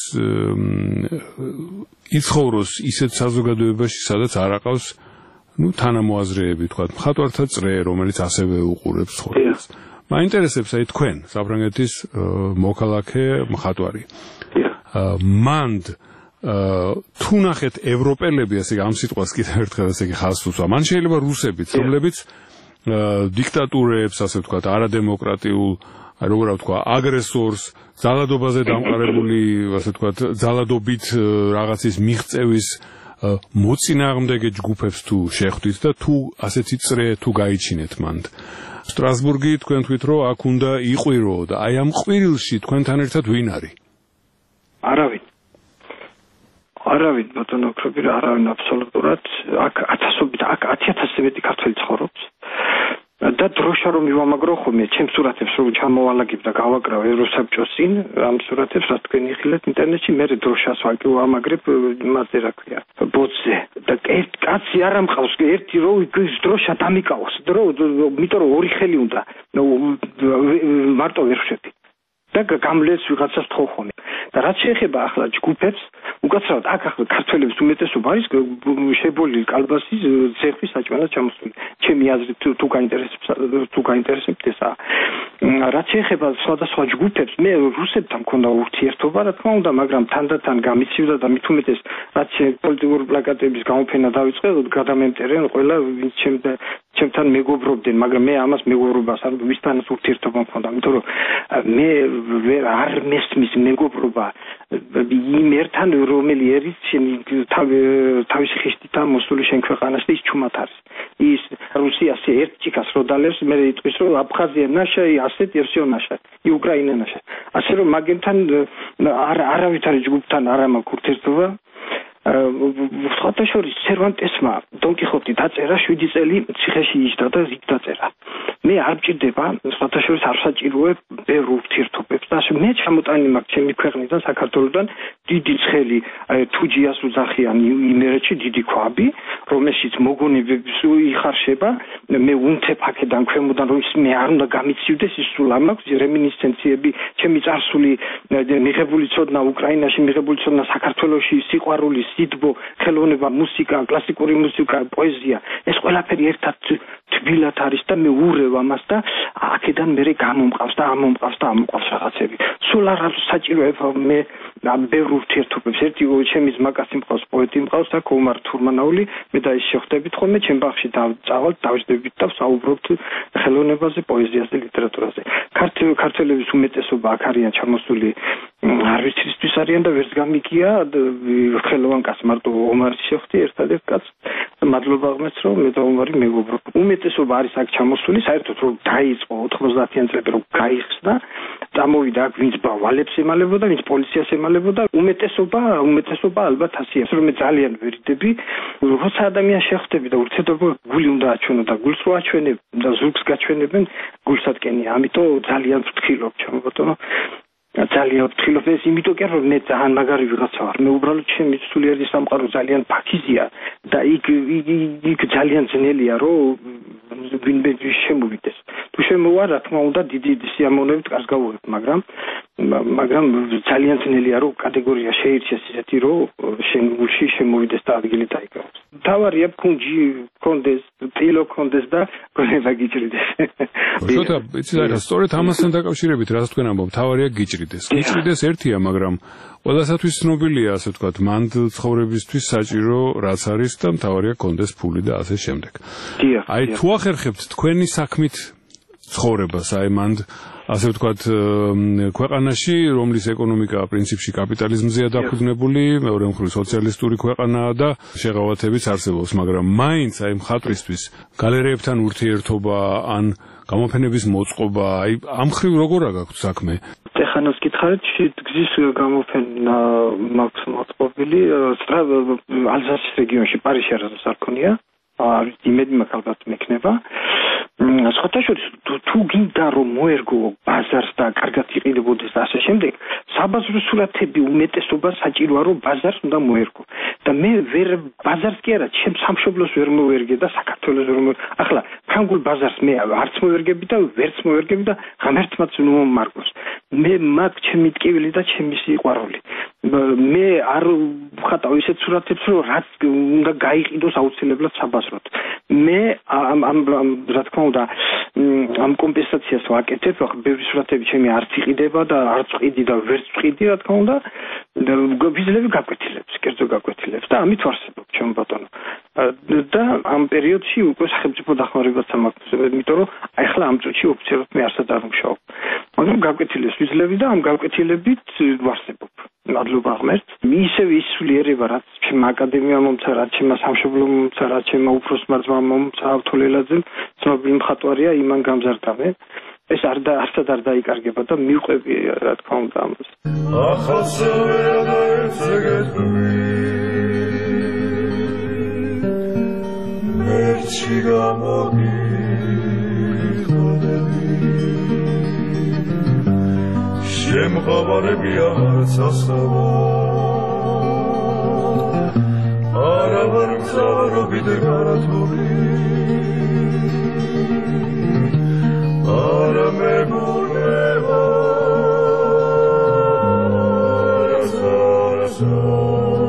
იცხოვროს ისეთ საზოგადოებაში, სადაც არ აყავს თანამოაზრეები, ვთქვათ, მხატვართა წრე, რომელიც ასევე უყურებს ცხოვრებას. მაინტერესებს აი თქვენ, საფრანგეთის მოქალაქე მხატვარი. მანდ თუ ნახეთ ევროპელები, ასე ამ სიტყვას კიდევ ერთხელ ესე იგი ხაზს უსვა. მან შეიძლება რუსებიც, რომლებიც დიქტატურებს, ასე ვთქვათ, არადემოკრატიულ, როგორ ვთქვა, აგრესორს, ძალადობაზე დამყარებული, ასე ვთქვათ, ძალადობით რაღაცის მიღწევის მოწინააღმდეგე ჯგუფებს თუ შეხვდით და თუ ასეთი წრე თუ გაიჩინეთ მანდ. სტრასბურგი თქვენ თქვით, რომ აქ უნდა იყვირო და აი ამ ყვირილში თქვენთან ერთად ვინ არის? არავინ ბატონო ქრობი, არავინ აბსოლუტურად. აქ 10,000 მეტი ქართველი ცხოვრობს. და დროშა რომ მივამაგრო ხოლმე ჩემ სურათებს რომ ჩამოვალაგებ და გავაკრავ ევროსაბჭოს წინ ამ სურათებს რაც თქვენ იხილეთ ინტერნეტში, მე დროშას ვამაგრებ მასზე რა ქვია ბოთზე და ერთ კაცი არ ამყავს ერთი რო ის დროშა დამიკავოს იმიტომ რომ ორი ხელი უნდა მარტო ვერ ხვდები და გამლეს ვიღაცას თხოვ ხოლმე და რაც შეეხება ახლა ჯგუფებს უკაცრავად აქ ახლა ქართველების უმეტესობა არის შებოლილი კალბასის ცეხვის საჭმელად ჩამოსული. ჩემი აზრით თუ გაინტერესებთ ესა. რაც შეეხება სხვადასხვა ჯგუფებს, მე რუსებთან მქონდა ურთიერთობა, რა თქმა უნდა, მაგრამ თანდათან გამიცივდა და მით უმეტეს რაც პოლიტიკური პლაკატების გამოფენა დაიწყე, გადამემტერენ ყველა ვინც ჩემთან მეგობრობდნენ, მაგრამ მე ამას მეგობრობას არ ვისთანაც ურთიერთობა მქონდა, იმიტომ რომ მე არ მესმის მეგობრობა იმ ერთან, რომელი არის თავისი ხიშტითა მოსული შენ ქვეყანას და ის ჩუმად არის. ის რუსიას ერთ ჭიქას რო დალევს, მე იტყვის რომ აბხაზია ნაშა, ასეთ ერსიო ნაშა, უკრაინა ნაშა. ასე რომ მაგენთან არავითარი ჯგუფთან არ მაქვს ურთიერთობა. სხვათაშორის სერვანტესმა დონ კიხოტი დაწერა 7 წელი ციხეში იჯდა და იქ დაწერა. მე არ მჭირდება სხვათაშორის არ საჭიროა ბევრ ურთიერთობებს და მე ჩამოტანი მაქვს ჩემი ქვეყნიდან საქართველოსთან დიდი ცხელი თუჯიას უძახიან იმერეთში დიდი ქვაბი რომელშიც მოგონებებს იხარშება მე უნთებ აქედან ქვემოდან რომ ის მე არ უნდა გამიცივდეს ის სულ ამაქვს რემინისცენციები ჩემი წარსული მიღებული ცოდნა უკრაინაში მიღებული ცოდნა საქართველოში სიყვარული სიდბო ხელოვნება მუსიკა კლასიკური მუსიკა პოეზია ეს ყველაფერი ერთად თბილად არის და მე ურევ ამას და აქედან მე გამომყავს და ამომყავს რაღაცები სულ არ საჭიროება მე ბევრ ურთიერთობებს ერთი ჩემი ზმაკაცი მყავს პოეტი მყავს და კომარ თურმანაული მე და ის შეხვდებით ხოლმე ჩემ ბაღში წავალთ დავждებით და ვსაუბრობთ ხელოვნებაზე პოეზიაზე ლიტერატურაზე ქართველების უმეტესობა აქ არიან ჩამოსული არ ვიცი ისთვის არიან და ვერც გამიგია ხელოვან კაცს მარტო ომარი შეხვდი ერთადერთ კაცს მადლობა ღმერთს რომ მე და ომარი მეგობრობ უმეტესობა არის აქ ჩამოსული საერთოდ რომ დაიწყო 90-იან წლებში რომ გაიხსნა წამოვიდა აქ ვინც ვალებს ემალებოდა ვინც პოლიციას ემალებოდა უმეტესობა ალბათ ასია რომ მე ძალიან ვერიდები როცა ადამიანს შეხვდები და ურთიერთობა გული უნდა აჩვენო და გულს რო აჩვენებ და ზურგს გაჩვენებენ გულსადკენია ამიტომ ძალიან ვფრთხილობ ჩემო ბატონო ძალიან ვფრთხილობ ეს იმიტომ კი რომ მე ძალიან მაგარი ვიღაცა ვარ მე უბრალოდ ჩემი სულიერი სამყარო ძალიან ფაქიზია და იქ ძალიან ძნელია რომ ვინმე შემოვიდეს თუ შემოვა რა თქმა უნდა დიდი სიამოვნებით კარს გავუღებ მაგრამ ძალიან ძნელია რომ კატეგორია შეირჩეს ისეთი რომ შენ გულში შემოვიდეს და ადგილი დაიკავოს თავარია ფუნჯი კონდეს ტილო კონდეს და გონება გიჭრიდეს შოთა იცი რა სწორედ ამასთან დაკავშირებით რაც თქვენ ამბობთ თავარია გიჭრიდეს ერთია მაგრამ ყველასათვის ცნობილია ასე ვთქვათ მანდ ცხოვრებისთვის საჭირო რაც არის და მთავარია კონდეს ფული და ასე შემდეგ აი თუ ახერხებთ თქვენი საქმით ცხოვრებას აი მანდ ასე ვთქვათ ქვეყანაში რომლის ეკონომიკა პრინციპში კაპიტალიზმზეა დაფუძნებული მეორე მხრივ სოციალისტური ქვეყანაა და შეღავათებიც არსებობს მაგრამ მაინც აი მხატვრისთვის გალერეებთან ურთიერთობა ან გამოფენების მოწყობა აი ამ მხრივ როგორ გაქვთ საქმე ეხანას გითხარით გზის გამოფენა მაქვს მოწყობილი ალზასის რეგიონში პარიზში არასდროს არ ქონია იმედი მაქვს ალბათ მექნება სხვათაშორის თუ გინდა რომ მოერგო ბაზარს და კარგად იყიდებოდეს და ასე შემდეგ საბაზრო სურათები უმეტესობა საჭიროა რომ ბაზარს უნდა მოერგო და მე ვერ ბაზარს კი არა ჩემ სამშობლოს ვერ მოვერგე და საქართველოს ვერ ახლა ფრანგულ ბაზარს მე არც მოვერგები და ვერც მოვერგები და ღმერთმაც მომარგოს მე მაგ ჩემი ტკივილი და ჩემი სიყვარული მე არ ვხატავ ისეთ სურათებს რომ რაც უნდა გაიყიდოს აუცილებლად საბაზროდ მე ამ რა თქმა უნდა ამ კომპენსაციას ვაკეთებ ახლა ბევრი სურათები ჩემი არც იყიდება და არც ვყიდი და ვერც ვყიდი რა თქმა უნდა ვიზლები გაკვეთილებს კერძო გაკვეთილებს და ამით ვარსებობ ჩემო ბატონო და ამ პერიოდში უკვე სახელმწიფო დახმარებაც მაქვს იმიტომ რომ ახლა ამ წუთში ოფიციალურად მე არცად არ მუშაობ მაგრამ გაკვეთილებს ვიზლები და ამ გაკვეთილებით ვარსებობ მადლობა ღმერთს ისევ ის სულიერება რაც ჩემ აკადემია მომცა რაც ჩემ სამშობლო მომცა რაც ჩემ უფროსმა ძმამ მომცა ავთოლელაძემ ცნობილი მხატვარია იმან გამზარდამე ეს არცად არ დაიკარგება და მივყვები რა თქმა უნდა ამას შემღაბარებია ცასავა არა ვარ მგზავრობით გარათული არა მეგონება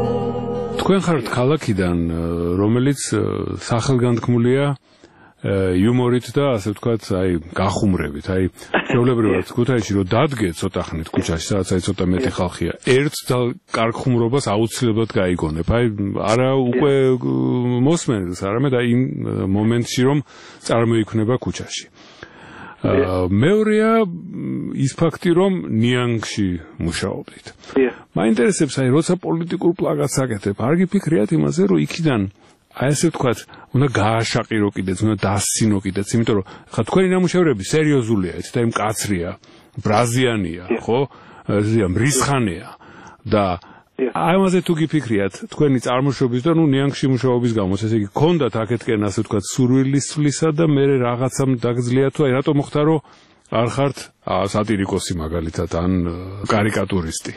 თქვენ ხართ ქალაქიდან, რომელიც სახელგანთქმულია იუმორით და ასე ვთქვათ, აი, გახუმრებით, აი, შეულებრივად ქუთაისში რომ დადგე ცოტა ხნით ქუჩაში, სადაც აი ცოტა მეტი ხალხია, ერთ კარგ ხუმრობას აუცილებლად გაიგონებ. აი, არა უკვე მოსმენს, არამედ აი იმ მომენტში რომ წარმოიქმნება ქუჩაში. მეორეა ის ფაქტი, რომ ნიანგში მუშაობდით. მაინტერესებს, აი, როცა პოლიტიკურ პლაგატს აკეთებ, არ გიფიქრიათ იმაზე, რომ იქიდან აი ესე ვთქვათ, უნდა გააშაყირო კიდეც, უნდა დასცინო კიდეც, იმიტომ რომ ხა თქვენი ნამუშევრები სერიოზულია, იცით, აი მკაცრია, ბრაზიანია, ხო? ზია მრისხანია და აი ამაზე თუ გიფიქრიათ, თქვენი წარმოშობის და ნუ ნიანგში მუშაობის გამო, ესე იგი, გქონდათ აქეთკენ ასე ვთქვათ, სურვილის ცვლისა და მე რაღაცამ დაგძლია თუ აი რატო მოხდა, რომ არ ხართ სატირიკოსი მაგალითად ან კარიკატურისტი?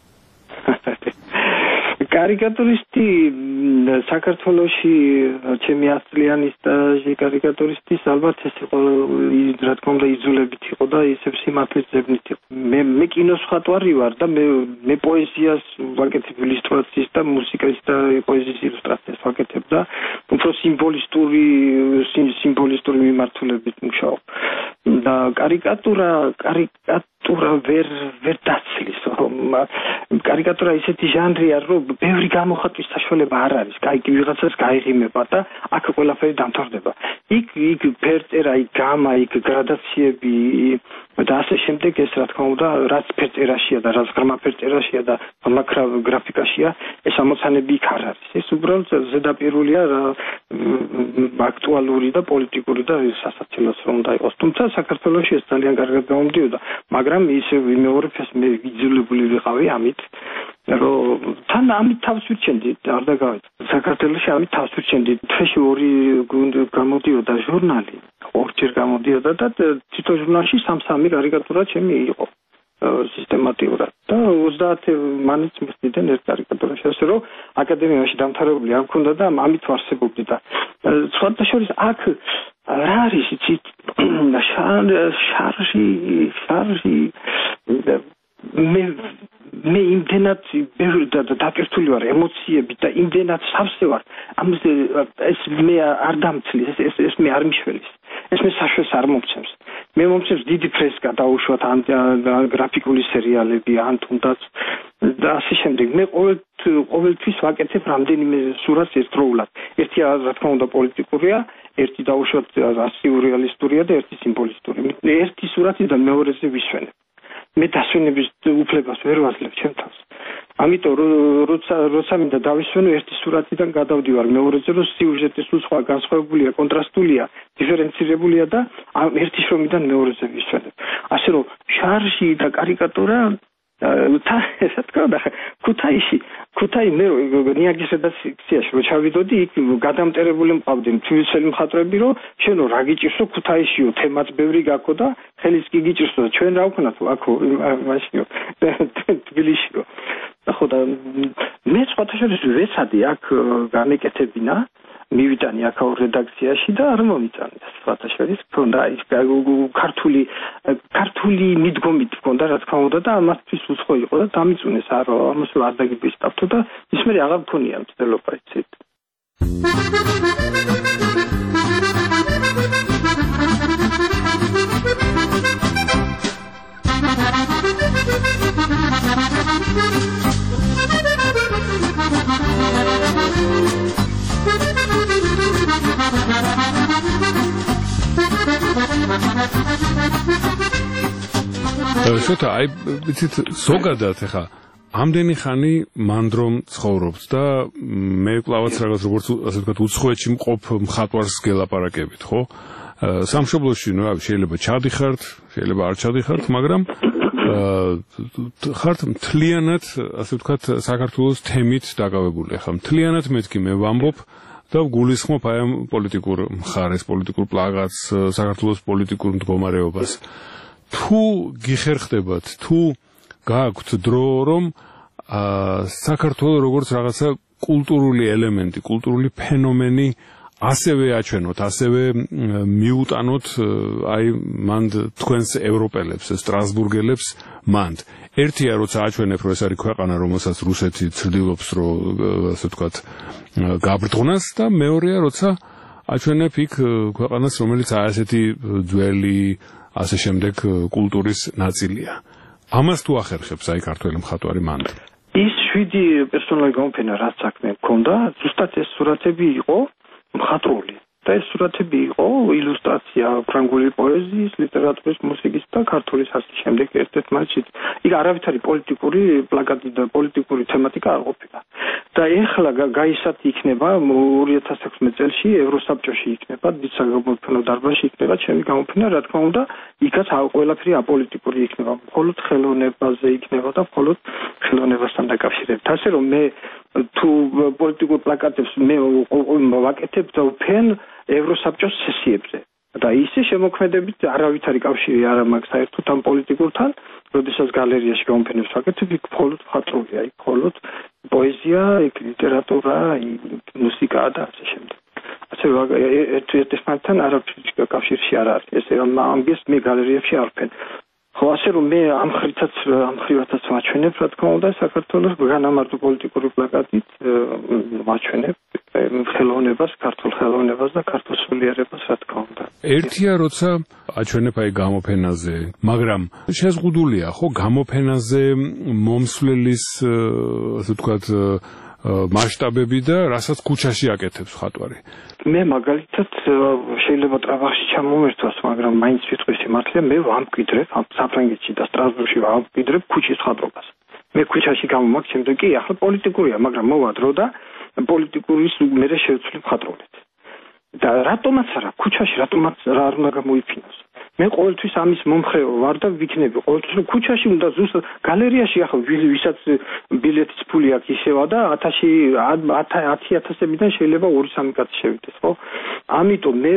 კარიკატურისტი საქართველოში ჩემი ასწლიანი სტაჟი კარიკატურისტის ალბათ ეს იყო რა თქმა უნდა იძულებით იყო და ისევ სიმართლის ძებნით იყო. მე კინოს მხატვარი ვარ და მე პოეზიას ვაკეთებ ილუსტრაციის და მუსიკის და პოეზიის ილუსტრაციას ვაკეთებ და უფრო სიმბოლისტური მიმართულებით მუშაობ. და კარიკატურა ვერ დაცლის. კარიკატურა ისეთი ჟანრია, რომ ბევრი გამოხატვის საშუალება არ არის. კაი ვიღაცას გაიღიმება და აქ ყველაფერი დამთავრდება. იქ ფერწერა, იქ გამა, იქ გრადაციები და ასე შემდეგ ეს რა თქმა უნდა, რაც ფერწერაშია და რაც ღრმა ფერწერაშია და ღრმა გრაფიკაშია, ეს ამოცანები იქ არ არის. ეს უბრალოდ ზედაპირულია აქტუალური და პოლიტიკური და სასაცილოც რომ უნდა იყოს. თუმცა საქართველოში ეს ძალიან კარგად გამოდიოდა, მაგრამ ისე ვიმეორებ ეს მე იძულებული ვიყავი ამით, რომ თან ამით თავს ვირჩენდი, არ დაგავეთ. საქართველოში ამით თავს ვირჩენდი. თვეში 2 გამოდიოდა ჟურნალი, ორჯერ გამოდიოდა და თითო ჟურნალში 3 კარიკატურა ჩემი იყო სისტემატიურად და 30 მანიც მიხდიდნენ ერთ კარიკატურაში, ასე რომ აკადემიაში დამთავრებული არ მქონდა და ამით ვარსებობდი და სხვათა შორის აქ რა არის იცით შარჟი მე იმდენად დაკერტული ვარ ემოციებით და იმდენად სავსე ვარ ამაზე ეს მე არ დამცლის ეს მე არ მიშველის ეს მე საშუალებას არ მომცემს მე მომცემს დიდი ფრესკა დაუშვათ ან გრაფიკული სერიალები ან თუნდაც და ასე შემდეგ მე ყოველთვის ვაკეთებ რამდენიმე სურათს ერთდროულად ერთი რა თქმა უნდა პოლიტიკურია ერთი დაუშვათ სიურრეალისტურია და ერთი სიმბოლისტური ერთი სურათიდან მეორეზე ვისვენებ მე დასვენების უფლებას ვერ ვაძლევ ჩემ თავს. ამიტომ როცა მინდა დავისვენო ერთი სურათიდან გადავდივარ მეორეზე რომ სიუჟეტი სულ სხვა განსხვავებულია, კონტრასტულია, დიფერენცირებულია და ერთი შრომიდან მეორეზე ვისვენებ. ასე რომ შარჟი და კარიკატურა რა თქმა უნდა ქუთაი მე ნიანგის რედაქციაში რო ჩავიდოდი იქ გადამტერებული მყავდნენ თბილისელი მხატვრები რომ შენო რა გიჭირსო ქუთაისიო თემაც ბევრი გაქო და ხელის კი გიჭირსო და ჩვენ რა ვქნათ აქო მაშინო თბილისიო ხო და მე სხვათაშორის ვეცადი აქ გამეკეთებინა მივიტანი აქაურ რედაქციაში და არ მომიწანე სხვათაშორის ქონდა ის ქართული მიდგომით ქონდა რა თქმა უნდა და ამასთვის უცხო იყო და დამიწუნეს არ ამას არ დაგიბისტავთო და ის მე აღარ მქონია მცდელობა იცით შოთა, აი, ვიცით, ზოგადად ეხა ამდენი ხანი მანდრომ ცხოვრობთ და მე კლავაც რაღაც როგორც ასე ვთქვათ უცხოეთში მყოფ მხატვარს გელაპარაკებით, ხო? სამშობლოში, ну, შეიძლება ჩადიხართ, შეიძლება არ ჩადიხართ, მაგრამ ხართ მთლიანად, ასე ვთქვათ, საქართველოს თემით დაკავებული. ახლა მთლიანად მეთქი მე ვამბობ და გულისხმობ აი ამ პოლიტიკურ მხარეს, პოლიტიკურ პლაგატს, საქართველოს პოლიტიკურ მდგომარეობას. თუ გიხერხდებათ, თუ გააქვთ დრო, რომ საქართველოს როგორც რაღაცა კულტურული ელემენტი, კულტურული ფენომენი ასევე აჩვენოთ, ასევე მიუტანოთ აი მანდ თქვენს ევროპელებს, სტრასბურგელებს მანდ. ერთია როცა აჩვენებ, რომ ეს არის ქვეყანა, რომელსაც რუსეთი ცდილობს, რომ ასე ვთქვათ, გაბრწყნას და მეორეა როცა აჩვენებ იქ ქვეყანას, რომელიც ასეთი ძველი, ასე შემდეგ კულტურის ნაწილია. ამას თუ ახერხებს აი ქართველი მხატვარი მანდ. ის 7 პერსონალი გამოფენა რაც საქმე მქონდა, ზუსტად ეს სურათები იყო მხატვრული. და ეს სურათები იყო ილუსტრაცია ფრანგული პოეზიის, ლიტერატურის, მუსიკის და ქართულის ასე შემდეგ ერთ-ერთ მასში. იქ არავითარი პოლიტიკური პლაკატი და პოლიტიკური თემატიკა არ ყოფილა. და ეხლა გაისათი იქნება 2016 წელს ევროსაბჭოში იქნება, დიდ საგამოფენო დარბაზში იქნება ჩემი გამოფენა, რა თქმა უნდა, იქაც ყველაფერი აპოლიტიკური იქნება, მხოლოდ ხელოვნებაზე იქნება და მხოლოდ ხელოვნებასთან დაკავშირებით. ასე რომ მე თუ პოლიტიკურ პლაკატებს მე ვაკეთებ და ვფენ ევროსაბჭოს სესიებზე. და ისე შემოქმედებით არავითარი კავშირი არ მაქვს საერთოდ ამ პოლიტიკურთან, როდესაც გალერეაში გამოფენებს ვაკეთებ, იქ მხოლოდ მხატვრულია, იქ მხოლოდ პოეზია, იქ ლიტერატურა, მუსიკა და ასე შემდეგ. ასე რომ ერთმანეთთან არავითარი კავშირი არ არის. ეს ამგეს მე გალერეებში არ ვფენ. ხო, ასე რომ მე ამ ხრივათაც ვაჩვენებ, რა თქმა უნდა, საქართველოს განამარტო პოლიტიკური პლაკატით ვაჩვენებ ხელოვნებას, ქართულ ხელოვნებას და ქართულ სულიერებას, რა თქმა უნდა. ერთია როცა აჩვენებ აი გამოფენაზე, მაგრამ შეზღუდულია ხო გამოფენაზე მომსვლელის ასე ვთქვათ მასშტაბები და რასაც ქუჩაში აკეთებს მხატვარი. მე მაგალითად შეიძლება ტრაბახში ჩამომერთვას, მაგრამ მაინც ვიტყვი სიმართლე, მე ვამკვიდრებ საფრანგეთში და სტრასბურგში ვამკვიდრებ ქუჩის მხატვრობას. მე ქუჩაში გამომაქვს, შემდეგ კი ახლა პოლიტიკურია, მაგრამ მოვადრო და პოლიტიკურის მერე შევცვლი მხატვრობით. და რატომაც არა, ქუჩაში რატომაც რა არ უნდა გამოიფინოს. მე ყოველთვის ამის მომხრე ვარ და ვიქნები ყოველთვის რომ ქუჩაში უნდა ზუსტად გალერეაში ახლა ვისაც ბილეთის ფული აქვს ისევა და 10,000-დან შეიძლება 2-3 კაცი შევიდეს, ხო? ამიტომ მე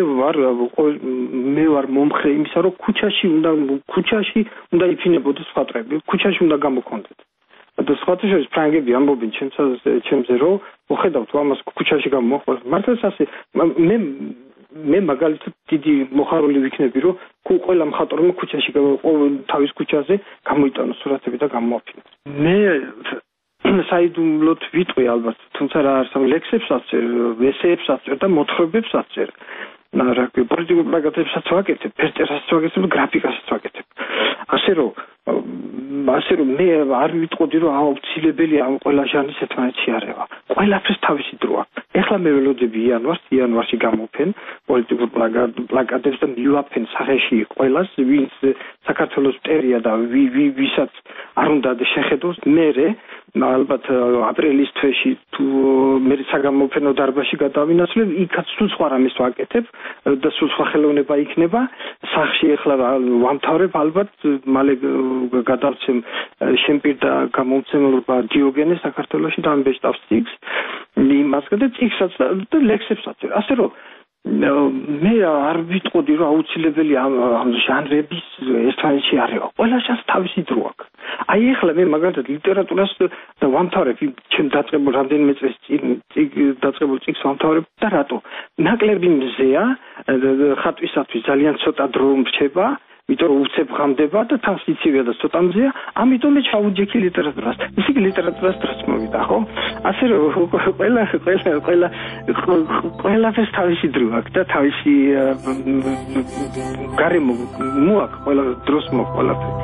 ვარ მომხრე იმისა, რომ ქუჩაში უნდა იფინებოდეს მხატვრები, ქუჩაში უნდა გამოქონდეთ. და სხვათა შორის ფრანგები ამბობენ ჩემზე რომ მოხედავთ ამას ქუჩაში გამოხვალ. მართლაც ასე მე მაგალითად დიდი მოხარული ვიქნები რომ ყველა მხატვარმა ქუჩაში თავის ქუჩაზე გამოიტანოს სურათები და გამოაფინოს. მე საიდუმლოდ ვიტყვი ალბათ, თუმცა რა არის ლექსებსაც წერ, ესეებსაც წერ და მოთხრობებსაც წერ. რა პოლიტიკურ პლაკატებსაც ვაკეთებ, ფერწერასაც ვაკეთებ, გრაფიკასაც ვაკეთებ. ასე რომ მე არ ვიტყოდი რომ აუცილებელი ამ ყველა ჟანრის ერთმანეთში არევა. ყველაფერს თავისი დრო აქვს. ეხლა მე ველოდები იანვარში გამოფენ პოლიტიკურ პლაკატებს და მივაფენ სახეში ყველას, ვინც საქართველოს მტერია და ვისაც არ უნდა შეხედოს. მერე ალბათ აპრილის თვეში თუ მე საგამოფენო დარბაზში გადავინაცვლებ, იქაც სულ სხვა რამეს ვაკეთებ და სულ სხვა ხელოვნება იქნება. სახში ეხლა ვამთავრებ ალბათ მალე გადავცემ შემპირდა გამომცემლობა დიოგენე საქართველოში და ამბეჭდავს ციგს. იმასგან და ციგსაც და ლექსებსაც. ასე რომ მე არ ვიტყოდი რომ აუცილებელი ამ ჟანრების ერთმანეთში არევა. ყველა ჟანრს თავისი დრო აქვს. აი ეხლა მე მაგალითად ლიტერატურას და ვამთავრებ ჩემ დაწყებულ რამდენიმე წელს წინ დაწყებულ ციგს ვამთავრებ და რატო? ნაკლები მზეა ხატვისათვის ძალიან ცოტა დრო მრჩება, იმიტომ რომ უცებ ღამდება და თავს იცივია და ცოტა მზეა, ამიტომ მე ჩავუჯექი ლიტერატურას. ისე ლიტერატურას დროც მოვიდა, ხო? ასე რომ ყველაფერს თავისი დრო აქვს და თავისი გარემო მოაქვს, ყველა დროს მოაქვს ყველაფერი.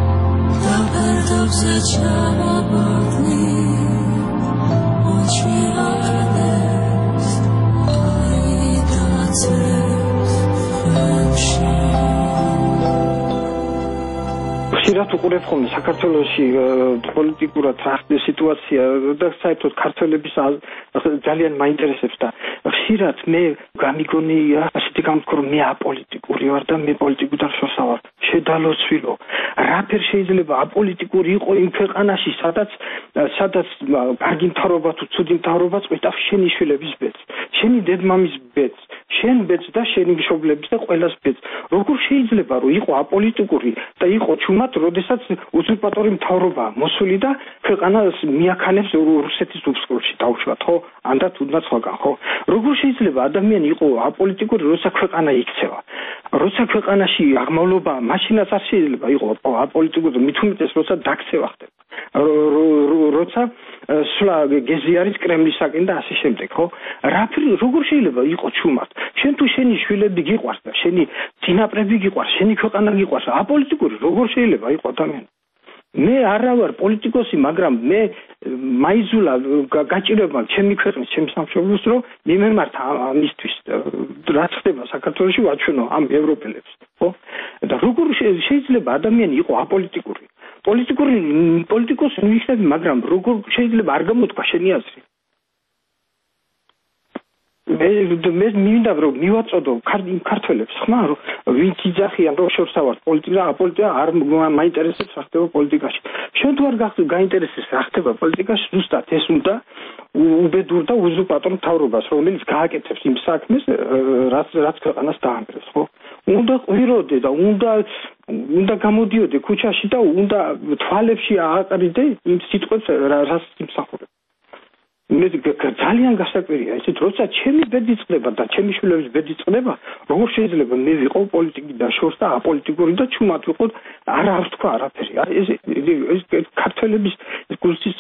Ciao, ხშირად უყურებ ხოლმე საქართველოში პოლიტიკურად რა სიტუაცია და საერთოდ ქართველების ძალიან მაინტერესებს და ხშირად მე გამიგონი ასეთი გამთქო რომ მე აპოლიტიკური ვარ და მე პოლიტიკიდან შორსა ვარ. შედალოცვილო. რაფერ შეიძლება აპოლიტიკური იყო იმ ქვეყანაში, სადაც კარგი მთავრობა თუ ცუდი მთავრობა წვითავს შენი შვილების ბედს, შენი დედმამის ბედს, შენ ბედს და შენი მშობლების და ყველას ბედს. როგორ შეიძლება რომ იყო აპოლიტიკური და იყო ჩუმად, როდესაც უზურპატორი მთავრობა მოსული და ქვეყანას მიაქანებს რუსეთის უსკოლში დაუშვათ, ხო? ანდაც თუნდაც სხვაგან, ხო? როგორ შეიძლება ადამიანი იყო აპოლიტიკური, როცა ქვეყანა იქცევა? როცა ქვეყანაში აღმავლობა მაშინაც არ შეიძლება იყო აპოლიტიკური, მით უმეტეს როცა დაქცევა ხდება. როცა სვლა გეზი არის კრემლისაკენ და ასე შემდეგ, ხო? როგორ შეიძლება იყო ჩუმად? შენ თუ შენი შვილები გიყვარს და შენი წინაპრები გიყვარს, შენი ქვეყანა გიყვარს, აპოლიტიკური როგორ შეიძლება იყო ადამიანი? მე არა ვარ პოლიტიკოსი, მაგრამ მე მაიზულა გაჭირება ჩემი ქვეყნის, ჩემი სამშობლოს, რომ მიმემართა ამისთვის რაც ხდება საქართველოში ვაჩვენო ამ ევროპელებს, ხო? და როგორ შეიძლება ადამიანი იყო აპოლიტიკური? პოლიტიკოსი ნიშნები, მაგრამ როგორ შეიძლება არ გამოთქვა შენი აზრი? მე მინდა რომ მივაწოდო ქართველებს ხმა რომ ვინც იძახიან რომ შორსა ვარ პოლიტიკა არ მაინტერესებს რა ხდება პოლიტიკაში. შენ თუ არ გაინტერესებს რა ხდება პოლიტიკაში, ზუსტად ეს უნდა უბედურ და უზურპატორ მთავრობას, რომელიც გააკეთებს იმ საქმეს, რაც ქვეყანას დაანგრევს, ხო? უნდა ყვიროდე და უნდა გამოდიოდე ქუჩაში და უნდა თვალებში ააყრიდე იმ სიტყვებს, რაც იმსახურებს. მე ძალიან გასაკვირია ისეთ როცა ჩემი ბედი წყდება და ჩემი შვილების ბედი წყდება, როგორ შეიძლება მე ვიყო პოლიტიკიდან შორს და აპოლიტიკური და ჩუმად ვიყო, არ თქვა არაფერი. ეს ქართველების გულცის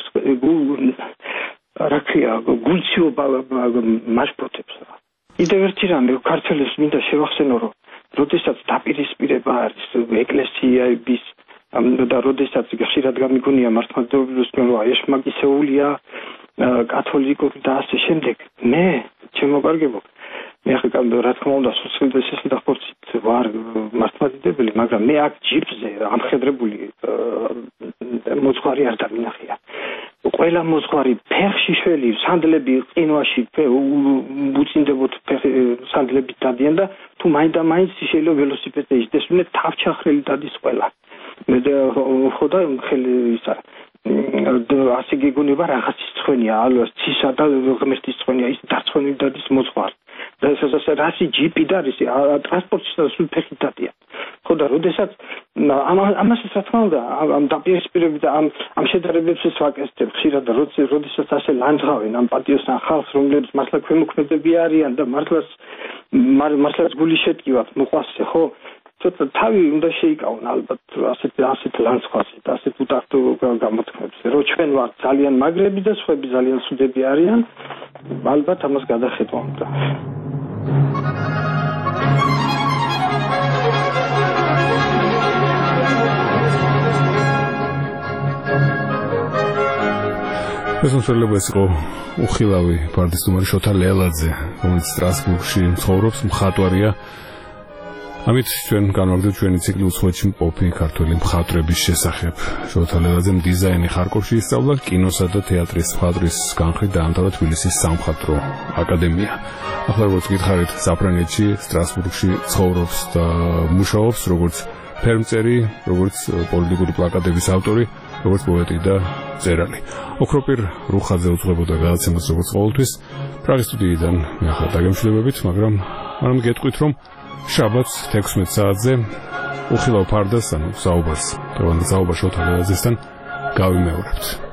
გულციობა მასპროტებს. კიდევ ერთი რამე ქართველებს მინდა შევახსენო, რომ როდესაც დაპირისპირება არის ეკლესიების და როდესაც ხშირად გამიგონია მართლმადიდებლობის რომ ეშმაკისეულია კათოლიკური და ასე შემდეგ. მე ჩემო კარგებო, მე ახლა რა თქმა უნდა სოციალისტი და ხორცით ვარ მართლმადიდებელი, მაგრამ მე აქ ჯიპზე ამხედრებული მოძღვარი არ დამინახია. ყველა მოძღვარი ფეხში შველი, სანდლები ყინვაში უწინდებოდ სანდლები დადიან და თუ მაინდა-მაინც შეიძლება ველოსიპედზე ისდეს, უნდა თავჩახრელი დადის ყველა. მე ხო და ხელი ისა ასე გიგონება რაღაცის ცხენია, ალოს ცისა და ღმერთის ცხენია, ის დარწმუნებული დადის მოძღვარი. და ეს რასი ჯიპი და არის ტრანსპორტისა სულ ფეხით დადიან. ხო და როდესაც ამასაც რა თქმა უნდა ამ დაპირისპირებით და ამ შედარებებს ვაკეთებ ხშირად და როდესაც ასე ლანძღავენ ამ პატიოსთან ხალხს, რომლებიც მართლა ქვემოქმედები არიან და მართლაც გული შეტკივათ მოყვასზე, ხო? ცოტა თავი უნდა შეიკავონ ალბათ ასეთ ლანძღვაზე და ასეთ უტახტო გამოთქმებზე, რომ ჩვენ ვართ ძალიან მაგრები და სხვები ძალიან სუდები არიან, ალბათ ამას გადახედვა უნდა. ეს მოსულებას იყო უხილავი პარტიზდუმარი შოთა ლელაძე, რომელიც სტრასბურგში ცხოვრობს, მხატვარია. ამით ჩვენ განვაგრძობთ ჩვენი ციკლი უცხოეთში მყოფი ქართველი მხატვრების შესახებ. შოთა ლელაძემ დიზაინი ხარკოვში ისწავლა, კინოსა და თეატრის მხატვრის განხრით დაამთავრა თბილისის სამხატვრო აკადემია. ახლა როგორც გითხარით, საფრანგეთში, სტრასბურგში ცხოვრობს და მუშაობს როგორც ფერმწერი, როგორც პოლიტიკური პლაკატების ავტორი, როგორც პოეტი და მწერალი. ოქროპირ რუხაძე უძღვებოდა გადაცემას როგორც ყოველთვის. პრაღის სტუდიიდან მე ახლა დაგემშვიდობებით, მაგრამ გეტყვით, რომ შაბათს 16 საათზე უხილავ ფარდას, ანუ საუბარს, შოთა ლელაძესთან გავიმეორებთ.